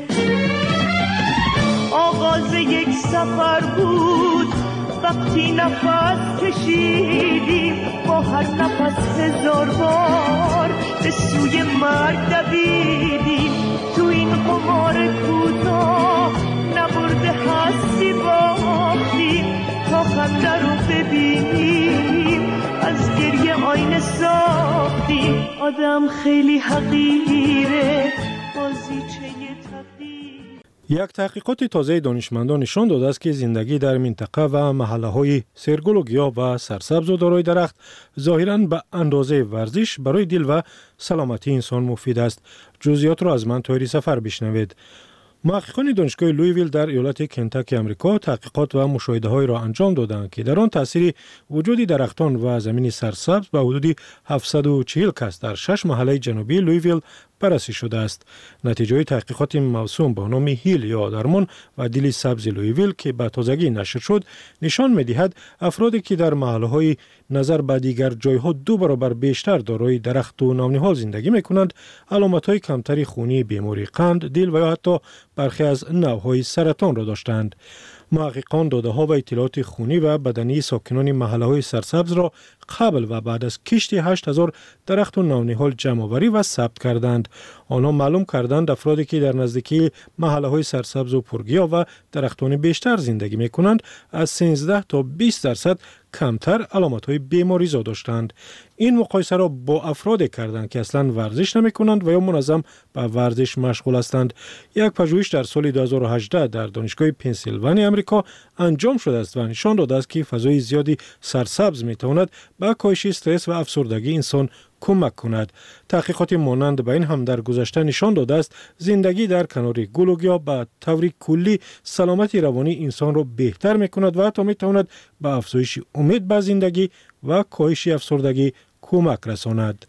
آغاز یک سفر بود وقتی نفس کشیدیم، با هر نفس هزار بار به سوی مرگ دویدیم. تو این قمار کوتاه نبرده هستی باختیم، تا خنده رو ببینیم از گریه آینه ساختیم. آدم خیلی حقیره، بازیچه یک تحقیقات تازه دانشمندان نشان داده است که زندگی در منطقه و محله‌های سرگل و گیاه و سرسبز و دارای درخت ظاهراً به اندازه ورزش برای دل و سلامتی انسان مفید است. جزئیات را از من طاهری سفر بشنوید. محققان دانشگاه لویویل در ایالت کنتاکی آمریکا تحقیقات و مشاهده‌های را انجام دادند که در آن تاثیر وجود درختان و زمین سرسبز به حدود هفتصد و چهل کس در شش محله جنوبی لویویل بررسی شده است. نتیجه تحقیقات موسوم با نام هیل یا درمان و دل سبز لویویل که به تازگی نشر شد نشان می‌دهد افرادی که در محله‌های نظر به دیگر جایها دو برابر بیشتر دارای درخت و نامنهال زندگی می‌کنند، علامت‌های کمتری خونی بیماری قند، دل و یا حتی برخی از نوع‌های سرطان را داشتند. محققان داده‌ها و اطلاعات خونی و بدنی ساکنان محله‌های سرسبز را قبل و بعد از کشت هشت هزار درخت و نونهال جمع‌آوری و ثبت کردند. آنها معلوم کردند افرادی که در نزدیکی محله‌های سرسبز و پرگیاه و درختان بیشتر زندگی می‌کنند از سیزده تا بیست درصد کمتر علامت‌های بیماری زا داشتند. این مقایسه را با افرادی کردند که اصلاً ورزش نمی‌کنند و یا منظم به ورزش مشغول هستند. یک پژوهش در سال دو هزار و هجده در دانشگاه پنسیلوانیا آمریکا انجام شده است و نشان داده است که فضای زیادی سرسبز می‌تواند به کاهش استرس و افسردگی انسان کمک کند. تحقیقات مانند به این هم در گذشته نشان داده است زندگی در کنار گل و گیاه به طور کلی سلامتی روانی انسان را بهتر می‌کند و حتی می‌تواند به افزایش امید به زندگی و کاهش افسردگی کمک رساند.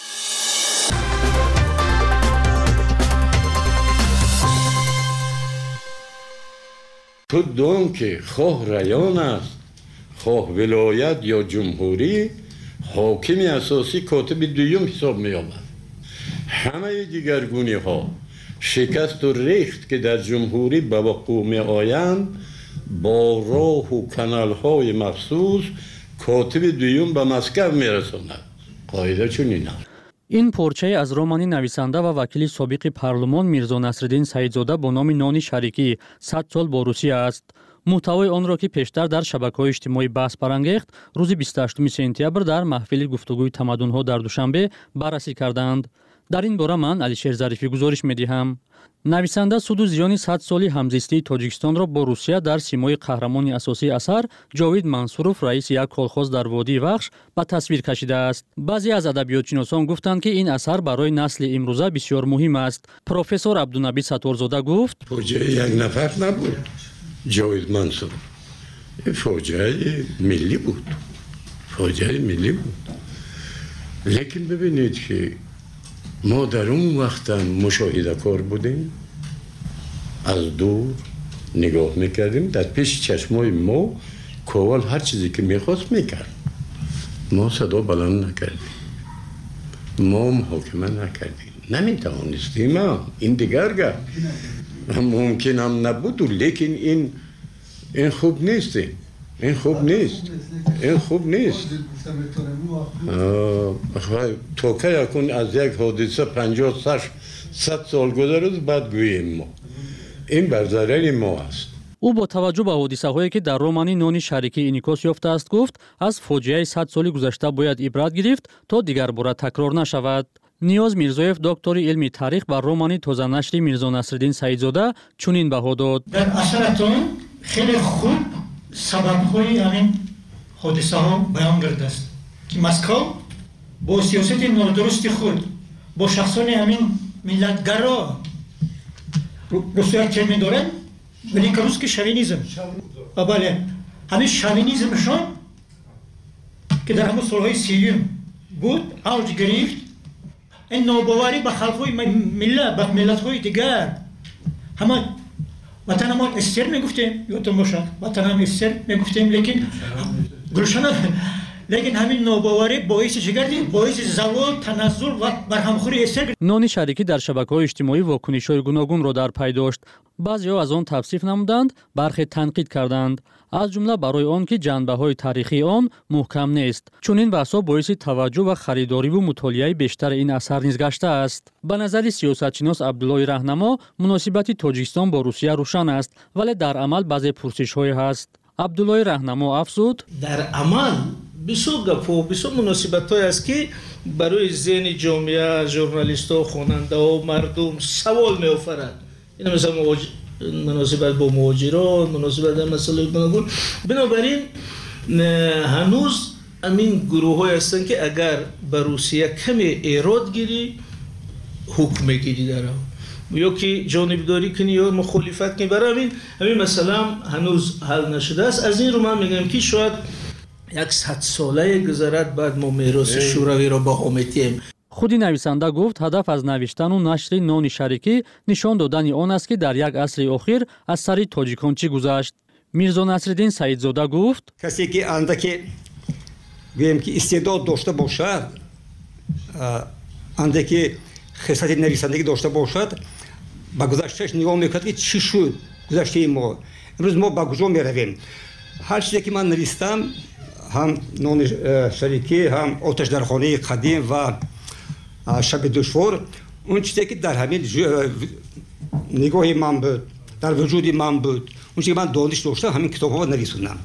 تو دون که خواه ریان است، خواه ولایت یا جمهوری، حاکم اساسی کاتب دویم حساب می آمد. همه دیگرگونی ها شکست و ریخت که در جمهوری به وقوع می آیند با راه و کانال های مخصوص کاتب دویم به مسکو می رساند. قاعده چنین است. این پرچه از رمانی نویسنده و وکیل سابق پارلمان میرزا نصرالدین سعیدزاده با نام نانی شریکی صد سال با روسیه است. محتوای آن را که پیشتر در شبکه‌های اجتماعی بحث برانگیخت، روز بیست و هشتم سپتامبر در محفل گفتگوی تمدن‌ها در دوشنبه بررسی کردند. در این باره من علیشیر ظریفی گزارش می‌دهم. نویسنده سود و زیان صد سالی همزیستی تاجیکستان را با روسیه در سیمای قهرمان اساسی اثر جاوید منصوروف رئیس یک کالخوز در وادی وخش به تصویر کشیده است. بعضی از ادبیاتشناسان گفتند که این اثر برای نسل امروزه بسیار مهم است. پروفسور عبدالنبی ستارزاده گفت: فاجعه یک نفر نبود. جاوید منصوروف فاجعه ملی بود. فاجعه ملی بود. لیکن ببینید که ما در اون وقت مشاهده کار بودیم، از دور نگاه میکردیم، در پیش چشمای ما کوال هر چیزی که میخواست میکرد. ما صدا بلند نکردیم، ما محاکمه نکردیم، نمیتوانستیم. این دیگر گفت ممکن هم نبود، لیکن این این خوب نیست. این خوب نیست. این خوب نیست. تو که یکون از یک حادثه پنجاه صد سال گذشته بعد گوییم ما. این بر ضرر ما است. او با توجه به حادثه هایی که در رمانی نانی شریکی انعکاس یافته است گفت از فاجعه صد سال گذشته باید عبرت گرفت تا دیگر بار تکرار نشود. نیاز میرزایف دکتر علمی تاریخ بر رمانی تازه نشری میرزا نصرالدین سعیدزاده چنین بها داد: در اثرتون خیلی خوب سبب‌های همین حادثه ها بیان کرده است که مسکو با سیاست نادرست خود با شخصان همین ملتگرا روسیه کلمه دارن ولی که روز که شوینیزم بله همین شوینیزمشان که در همون سالهای سیوم بود اوج گرفت. این ناباوری به خلقهای ملت به ملت‌های دیگر همه وطن ما استر میگفتیم یادتون باشه وطن هم استر میگفتیم لیکن گلشن لیکن همین نوباوری باعث چه گردید باعث زوال تنزل و برهمخوری استر. نانی شریکی در شبکه‌های اجتماعی واکنش‌های گوناگون را در پی داشت. بعضی‌ها از آن توصیف نمودند، برخی تنقید کردند. از جمله برای آن که جنبه‌های تاریخی آن محکم نیست. چون این بحث‌ها باعث توجه و خریداری و مطالعه بیشتر این اثر نیز گشته است. به نظر سیاستشناس عبدالله رهنما مناسبت تاجیکستان با روسیه روشن است، ولی در عمل بعضی پرسش‌های هست. عبدالله رهنما افزود: در عمل بسیار گپ‌ها بسیار مناسبت‌های است که برای ذهن جامعه، ژورنالیست‌ها، خواننده‌ها، مردم سوال می‌آفرد. این مثلا مناسبت با مهاجران، مناسبت با مسائل گوناگون. بنابراین هنوز همین گروه‌های هستند که اگر به روسیه کمی ایراد گیری حکم میگیری داره یا که جانبداری کنی یا مخالفت کنی، برای همین همین مثلا هنوز حل نشده است. از این رو من میگم که شاید یک صد ساله گذرد بعد ما میراث شوروی را با حامتیم. خودی نویسنده گفت هدف از نوشتن و نشر نان شریکی نشان دادن آن است که در یک عصر اخیر از سر تاجیکان چی گذشت. میرزا نصرالدین سعیدزاده گفت کسی که اندکی گویم که استعداد داشته باشد، اندکی خصلت نویسندگی داشته باشد، با گذشتهش نگاه میکند که چی شد گذشته ما. امروز ما با کجا میرویم؟ هر چیزی که من نوشتم، هم نان شریکی، هم آتش در خانه قدیم و شب دشوار، اون چیزی که در همین نگاه من بود، در وجود من بود، اون چیزی که من دانش داشتم، همین کتاب‌ها نویسوندم.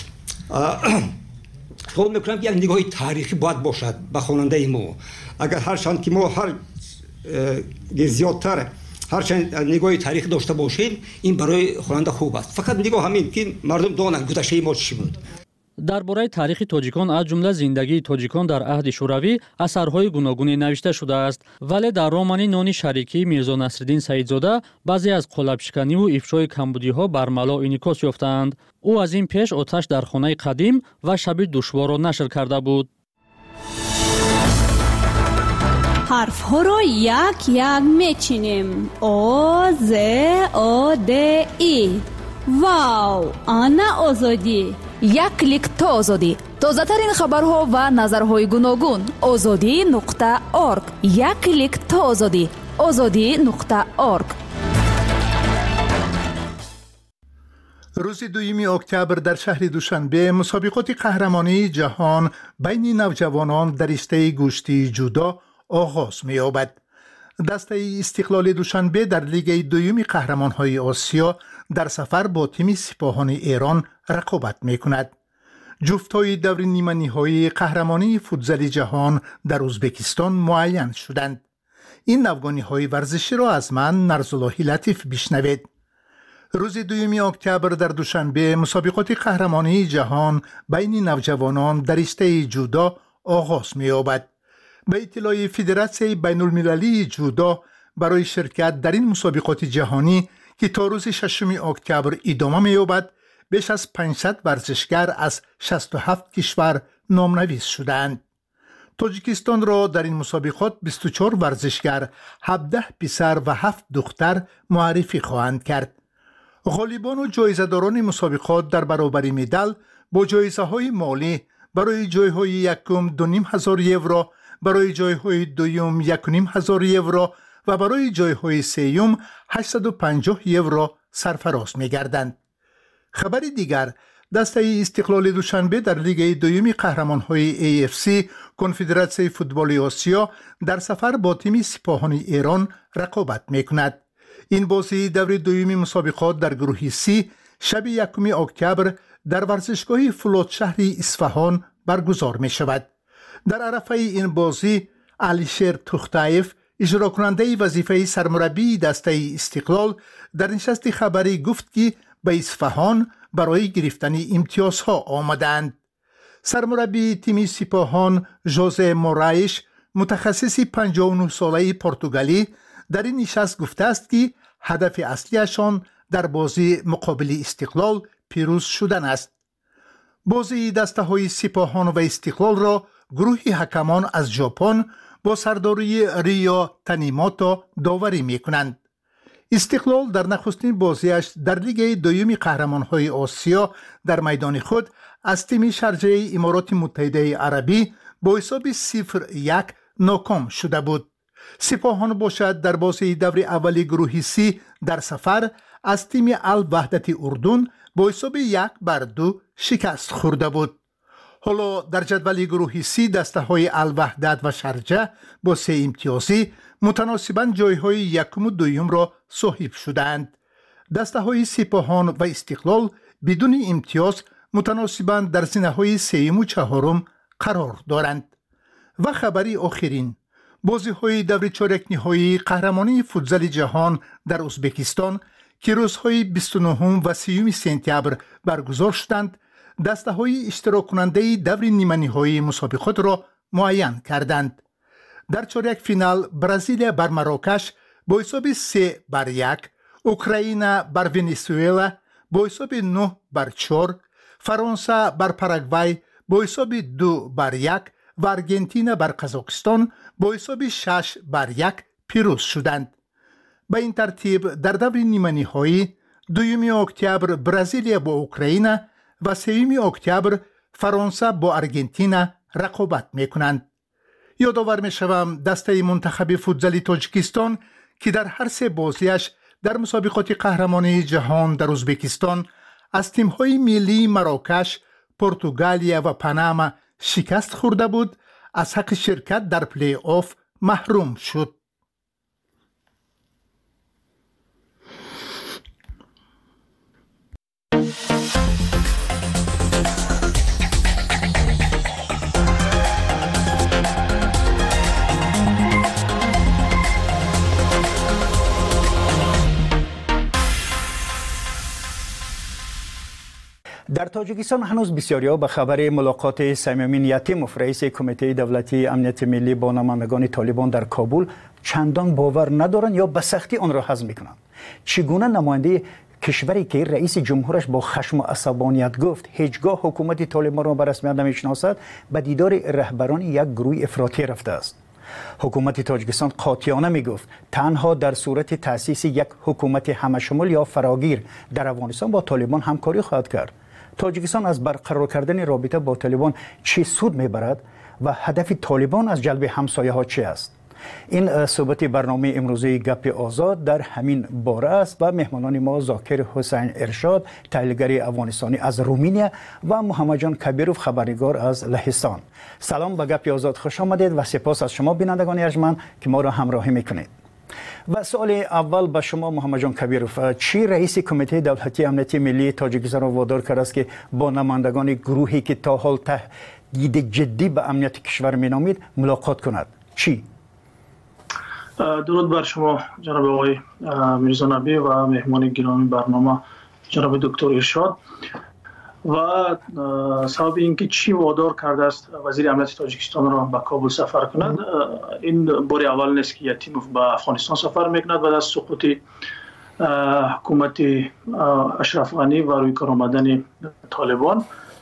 خیال میکنم که یک نگاه تاریخی باید باشد به خواننده ما. اگر هر چند که ما هر زیادتر هر چند نگاه تاریخی داشته باشیم، این برای خواننده خوب است. فقط نگاه همین که مردم دانند گذشته ما چی بود. درباره تاریخ تاجیکان از جمله زندگی تاجیکان در عهد شوروی اثرهای گوناگونی نوشته شده است، ولی در رمان نان شریکی میرزا نصرالدین سعیدزاده بعضی از قالب‌شکنی و افشای کمبودی‌ها برملا انعکاس یافتند. او از این پیش آتش در خانه قدیم و شب دشوار را نشر کرده بود. حرف‌ها را یک یک میچینیم. آ ز آ د ای. واو، آنا آزادی. یک کلیک تا آزادی. تازه‌ترین خبرها و نظرهای گوناگون. آزادی نقطه اورگ. یک کلیک تا آزادی. آزادی نقطه اورگ. روز دوم اکتبر در شهر دوشنبه مسابقات قهرمانی جهان بین نوجوانان در رشته گوشتی جودو آغاز می‌یابد. دسته استقلال دوشنبه در لیگ دوم قهرمان‌های آسیا در سفر با تیم سپاهان ایران رقابت می‌کند. جفت‌های دور نیمه نهایی قهرمانی فوتزال جهان در ازبکستان معین شدند. این نوگانی‌های ورزشی را از من نرزاللهی لطیف بشنوید. روز دوم اکتبر در دوشنبه مسابقات قهرمانی جهان بین نوجوانان در رشته جودو آغاز می‌یابد. به اطلاع فدراسیون بین المللی جودو برای شرکت در این مسابقات جهانی که تا روز ششم اکتبر ادامه می‌یابد، بیش از پانصد ورزشگر از شصت و هفت کشور نامنویس شدند. تاجیکستان را در این مسابقات بیست و چهار ورزشگر، هفده پسر و هفت دختر معرفی خواهند کرد. غالبان و جایزه‌داران مسابقات در برابر مدال با جایزه‌های مالی برای جایهای یکم دو نیم هزار یورو، برای جایهای دوم یک و نیم هزار یورو و برای جایهای سوم هشتصد و پنجاه یورو سرفراز می‌گردند. خبر دیگر، دسته استقلال دوشنبه در لیگ دوم قهرمان‌های ای اف سی کنفدراسیون فوتبال آسیا در سفر با تیم سپاهان ایران رقابت می‌کند. این بازی دور دوم مسابقات در گروه سی شب یکم اکتبر در ورزشگاه فولاد شهر اصفهان برگزار می‌شود. در عرفه این بازی علیشیر توختایف، اجرا کننده وظیفه سرمربی دسته استقلال، در نشست خبری گفت که به اصفهان برای گرفتن امتیازها آمدند. سرمربی تیم سپاهان ژوزه مورایش، متخصص پنجاه و نه ساله پرتغالی، در این نشست گفته است که هدف اصلیشان در بازی مقابل استقلال پیروز شدن است. بازی دسته های سپاهان و استقلال را گروه حکمان از ژاپن با سرداری ریا تانیموتو داوری می کنند. استقلال در نخستین بازیش در لیگ دوم قهرمان‌های آسیا در میدان خود از تیم شارجه امارات متحده عربی با حساب صفر یک ناکام شده بود. سپاهان باشد در بازی دور اول گروه سی در سفر از تیم الوحدت اردن با حساب یک بر دو شکست خورده بود. حالا در جدول گروه سی دسته های الوحدت و شارجه با سه امتیازی متناسباً جایهای یکم و دویم را صاحب شدند. دسته های سپاهان و استقلال بدون امتیاز متناسباً در زینه های سیم و چهارم قرار دارند. و خبری آخرین، بازی های دور چهارک نهایی قهرمانی فوتزال جهان در ازبکستان که روزهای بیست و نه و سی سپتامبر برگزار شدند، دسته های اشتراک کننده دور نیمه نهایی مسابقات را معین کردند. در چهارک فینال برزیل بر مراکش با حساب سه بر یک، اوکراین بر ونزوئلا با حساب نه بر چهار، فرانسه بر پاراگوای با حساب دو بر یک و ارژانتین بر قزاقستان با حساب شش بر یک پیروز شدند. به این ترتیب در دور نیمه نهایی دوم اکتبر برزیل با اوکراین و سوم اکتبر فرانسه با ارژانتین رقابت میکنند. یادآور میشوم دسته منتخب فوتزال تاجیکستان که در هر سه بازیش در مسابقات قهرمانی جهان در ازبکستان از تیم‌های ملی مراکش، پرتغالیا و پاناما شکست خورده بود، از حق شرکت در پلی آف محروم شد. در تاجیکستان هنوز بسیاری‌ها به خبر ملاقات صمیم یتیموف رئیس کمیته دولتی امنیت ملی با نمایندگان طالبان در کابل چندان باور ندارند یا به سختی آن را هضم می‌کنند. چگونه نماینده کشوری که رئیس جمهورش با خشم و عصبانیت گفت هیچگاه حکومت طالبان را به رسمیت نمی‌شناسد، به دیدار رهبران یک گروه افراطی رفته است؟ حکومت تاجیکستان قاطعانه میگفت تنها در صورت تأسیس یک حکومت همشمول یا فراگیر در افغانستان با طالبان همکاری خواهد کرد. تاجیکستان از برقرار کردن رابطه با طالبان چه سود میبرد و هدف طالبان از جلب همسایه ها چه است؟ این صحبت برنامه امروزی گپ آزاد در همین باره است و مهمانان ما ذاکر حسین ارشاد تحلیلگر افغانستانی از رومانیا و محمد جان کبیروف خبرنگار از لهستان. سلام به گپ آزاد، خوش آمدید و سپاس از شما بینندگان ارجمند که ما را همراهی میکنید. و سوال اول به شما محمد جان کبیروف، چی رئیس کمیته دولتی امنیت ملی تاجیکستان را وادار کرده است که با نمایندگان گروهی که تا حال تهدید جدی به امنیت کشور مینامید ملاقات کند؟ چی؟ درود بر شما جناب آقای میرزا نبی و مهمان گرامی برنامه جناب دکتر ارشاد. و سبب اینکه چی وادار کرده است وزیر امنیت تاجیکستان را به کابل سفر کند، این بار اول نیست که یتیموف به افغانستان سفر میکند. بعد از سقوط حکومت اشرف غنی و روی کار آمدن طالبان،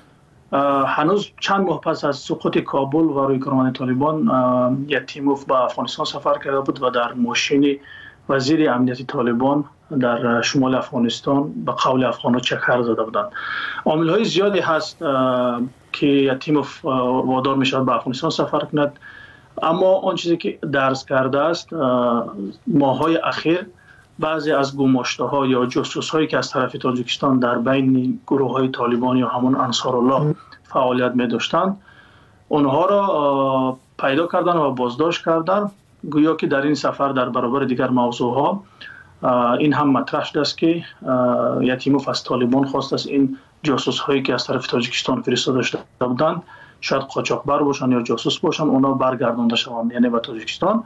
هنوز چند ماه پس از سقوط کابل و روی کار آمدن طالبان، یتیموف به افغانستان سفر کرده بود و در ماشین وزیر امنیت طالبان در شمال افغانستان به قول افغان‌ها چکر زده بودند. عامل‌های زیادی هست که یتیموف وادار می‌شود به افغانستان سفر کند، اما آن چیزی که درس کرده است ماه‌های اخیر بعضی از گماشته‌ها یا جاسوس‌هایی که از طرف تاجیکستان در بین گروه‌های طالبان یا همون انصارالله فعالیت می‌داشتند، اونها را پیدا کردن و بازداشت کردن. گویا که در این سفر در برابر دیگر موضوعها این هم مطرح شده است که یتیموف از طالبان خواست است این جاسوس هایی که از طرف تاجیکستان فرستاده شده بودند، شاید قاچاقبر باشند یا جاسوس باشند، اونا برگردانده شوند یعنی به تاجیکستان.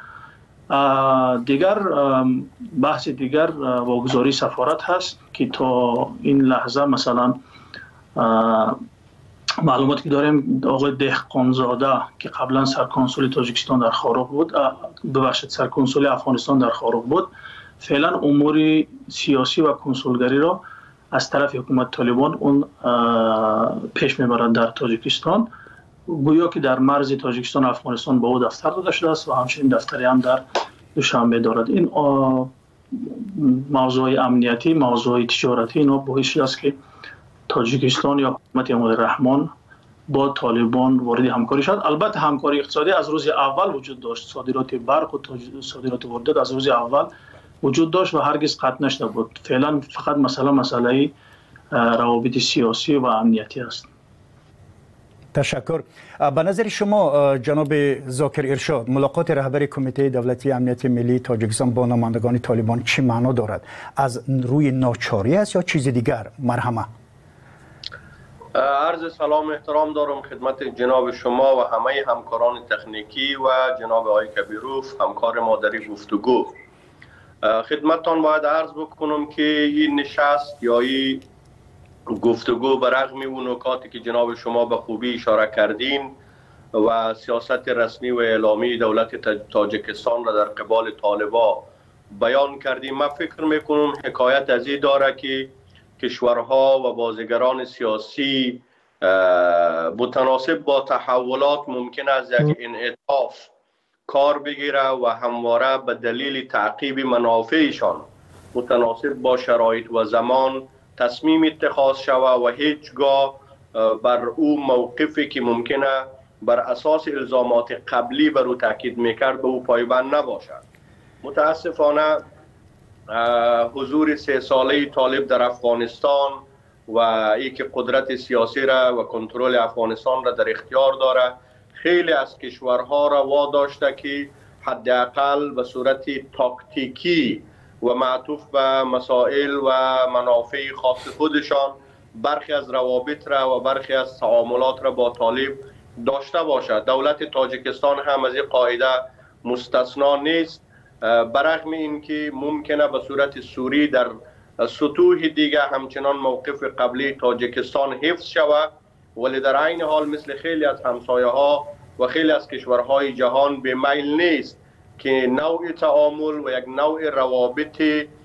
دیگر بحث دیگر واگذاری سفارت هست که تا این لحظه مثلا معلوماتی که داریم آقای دهقانزاده که قبلا سرکنسول تاجیکستان در خاروق بود، ببخشید سرکنسول افغانستان در خاروق بود، فعلا امور سیاسی و کنسولگری را از طرف حکومت طالبان اون پیش میبرد در تاجیکستان. گویا که در مرز تاجیکستان و افغانستان با او دفتر داده شده است و همچنین دفتری هم در دوشنبه دارد. این موضوع امنیتی، موضوع تجارتی، اینا باعثی است که تاجیکستان یا حکومت امام رحمان با طالبان وارد همکاری شد. البته همکاری اقتصادی از روز اول وجود داشت، صادرات برق و صادرات واردات از روز اول وجود داشت و هرگز قطع نشده بود. فعلا فقط مسئله مسئله روابط سیاسی و امنیتی است. تشکر. به نظر شما جناب ذاکر ارشاد، ملاقات رهبر کمیته دولتی امنیت ملی تاجیکستان با نمایندگان طالبان چی معنا دارد؟ از روی ناچاری است یا چیز دیگر؟ مرحمه. عرض سلام و احترام دارم خدمت جناب شما و همه همکاران تکنیکی و جناب آقای کبیروف همکار ما در گفتگو. خدمتتان باید عرض بکنم که این نشست یا این گفتگو برغم اون نکاتی که جناب شما به خوبی اشاره کردین و سیاست رسمی و اعلامی دولت تاجیکستان را در قبال طالبا بیان کردیم، من فکر میکنم حکایت از این داره که کشورها و بازیگران سیاسی متناسب با تحولات ممکن است یک انعطاف کار بگیره و همواره به دلیل تعقیب منافعشان متناسب با شرایط و زمان تصمیم اتخاذ شود و هیچگاه بر او موقفی که ممکنه بر اساس الزامات قبلی بر او تاکید میکرد به او پایبند نباشد. متاسفانه حضور سه ساله طالب در افغانستان و ای که قدرت سیاسی را و کنترل افغانستان را در اختیار داره، خیلی از کشورها را واداشته که حداقل به صورت تاکتیکی و معطوف به مسائل و منافع خاص خودشان برخی از روابط را و برخی از تعاملات را با طالب داشته باشد. دولت تاجیکستان هم از این قاعده مستثنا نیست، برغم اینکه ممکنه به صورت سوری در سطوح دیگه همچنان موقف قبلی تاجیکستان حفظ شود، ولی در عین حال مثل خیلی از همسایه ها و خیلی از کشورهای جهان به میل نیست که نوع تعامل و یک نوع روابط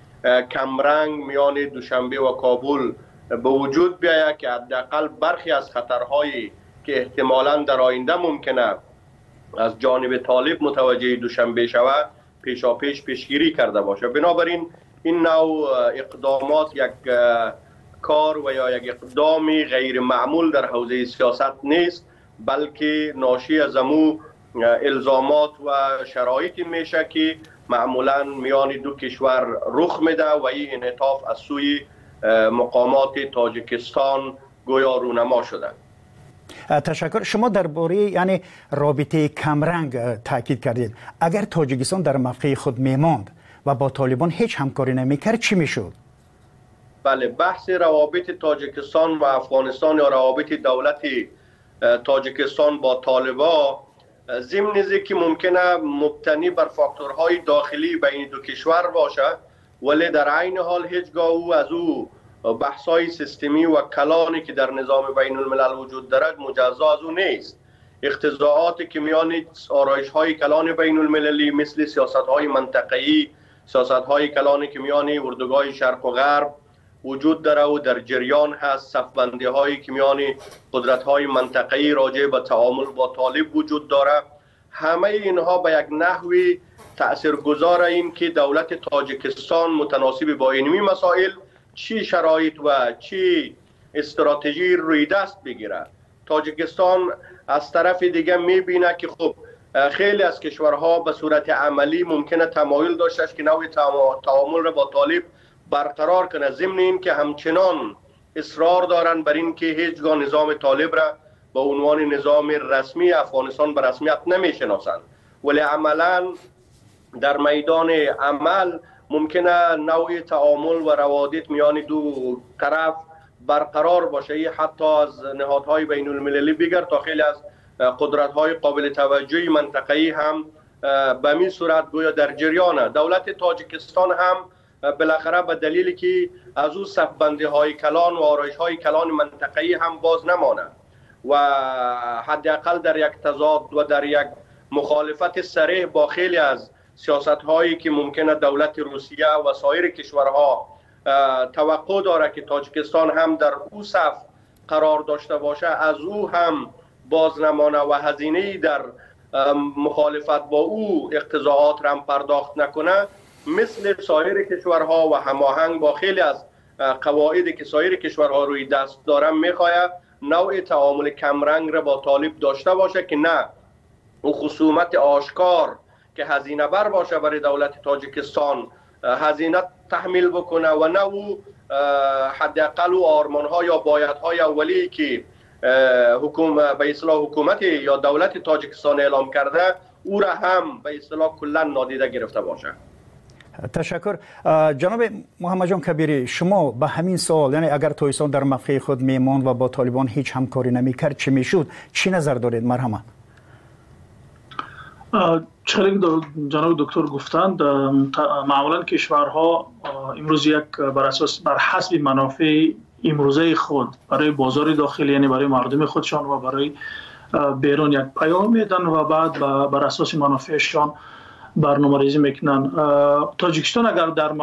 کمرنگ میان دوشنبه و کابل به وجود بیاید که حداقل برخی از خطرهایی که احتمالاً در آینده ممکنه از جانب طالب متوجه دوشنبه شود پیشا پیش پیشگیری کرده باشه. بنابراین این نوع اقدامات یک کار و یا یک اقدام غیر معمول در حوزه سیاست نیست، بلکه ناشی از امو الزامات و شرایطی میشه که معمولا میان دو کشور رخ میده و این انعطاف از سوی مقامات تاجیکستان گویا رونما شده. تشکر. شما درباره یعنی رابطه کمرنگ تاکید کردید. اگر تاجیکستان در موقع خود میماند و با طالبان هیچ همکاری نمیکرد چی میشد؟ بله، بحث روابط تاجیکستان و افغانستان یا روابط دولت تاجیکستان با طالبا ضمن که ممکنه مبتنی بر فاکتورهای داخلی بین دو کشور باشه، ولی در عین حال هیچگاه او از او بحث‌های سیستمی و کلانی که در نظام بین الملل وجود دارد مجزا از او نیست. اقتضاعاتی که میان آرایش‌های کلان بین المللی مثل سیاست‌های منطقه‌ای، سیاست‌های کلانی که میان اردوگاه شرق و غرب وجود داره و در جریان هست، صف‌بندی‌هایی که میان قدرت‌های منطقه‌ای راجع به تعامل با طالب وجود داره، همه اینها به یک نحوی تاثیرگذار این که دولت تاجیکستان متناسب با اینمی مسائل چی شرایط و چی استراتژی روی دست بگیره. تاجیکستان از طرف دیگه میبینه که خب خیلی از کشورها به صورت عملی ممکنه تمایل داشته که نوع تعامل را با طالب برقرار کنه، ضمن این که همچنان اصرار دارن بر این که هیچگاه نظام طالب را به عنوان نظام رسمی افغانستان به رسمیت نمیشناسند، ولی عملا در میدان عمل ممکنه نوع تعامل و روابط میان دو طرف برقرار باشه، حتی از نهادهای بین المللی بگیر تا خیلی از قدرت‌های قابل توجهی منطقه‌ای هم به این صورت گویا در جریانه. دولت تاجیکستان هم بالاخره به دلیلی که از او صف‌بندی‌های کلان و آرایش‌های کلان منطقه‌ای هم باز نمانه و حداقل در یک تضاد و در یک مخالفت صریح با خیلی از سیاست‌هایی که ممکنه دولت روسیه و سایر کشورها توقع داره که تاجیکستان هم در او صف قرار داشته باشه، از او هم باز نمانه و هزینه‌ای در مخالفت با او اقتضاعات را پرداخت نکنه، مثل سایر کشورها و هماهنگ با خیلی از قواعدی که سایر کشورها روی دست دارن میخواهد نوع تعامل کمرنگ را با طالب داشته باشه که نه او خصومت آشکار که هزینه بر باشه برای دولت تاجیکستان هزینه تحمیل بکنه و نه او حداقل و آرمان‌ها یا بایدهای اولی که حکومت به اصطلاح حکومت یا دولت تاجیکستان اعلام کرده او را هم به اصطلاح کلا نادیده گرفته باشه. تشکر. جناب محمد جان کبیری، شما به همین سوال، یعنی اگر تویسان در موقع خود میماند و با طالبان هیچ همکاری نمیکرد چی میشد، چی نظر دارید؟ مرحمت. چه جناب دکتر گفتند معمولا کشورها امروز یک بر اساس بر حسب منافع امروزه خود برای بازار داخلی، یعنی برای مردم خودشان و برای بیرون یک پیام میدن و بعد بر اساس منافعشان برنامه‌ریزی میکنن. تاجیکستان اگر در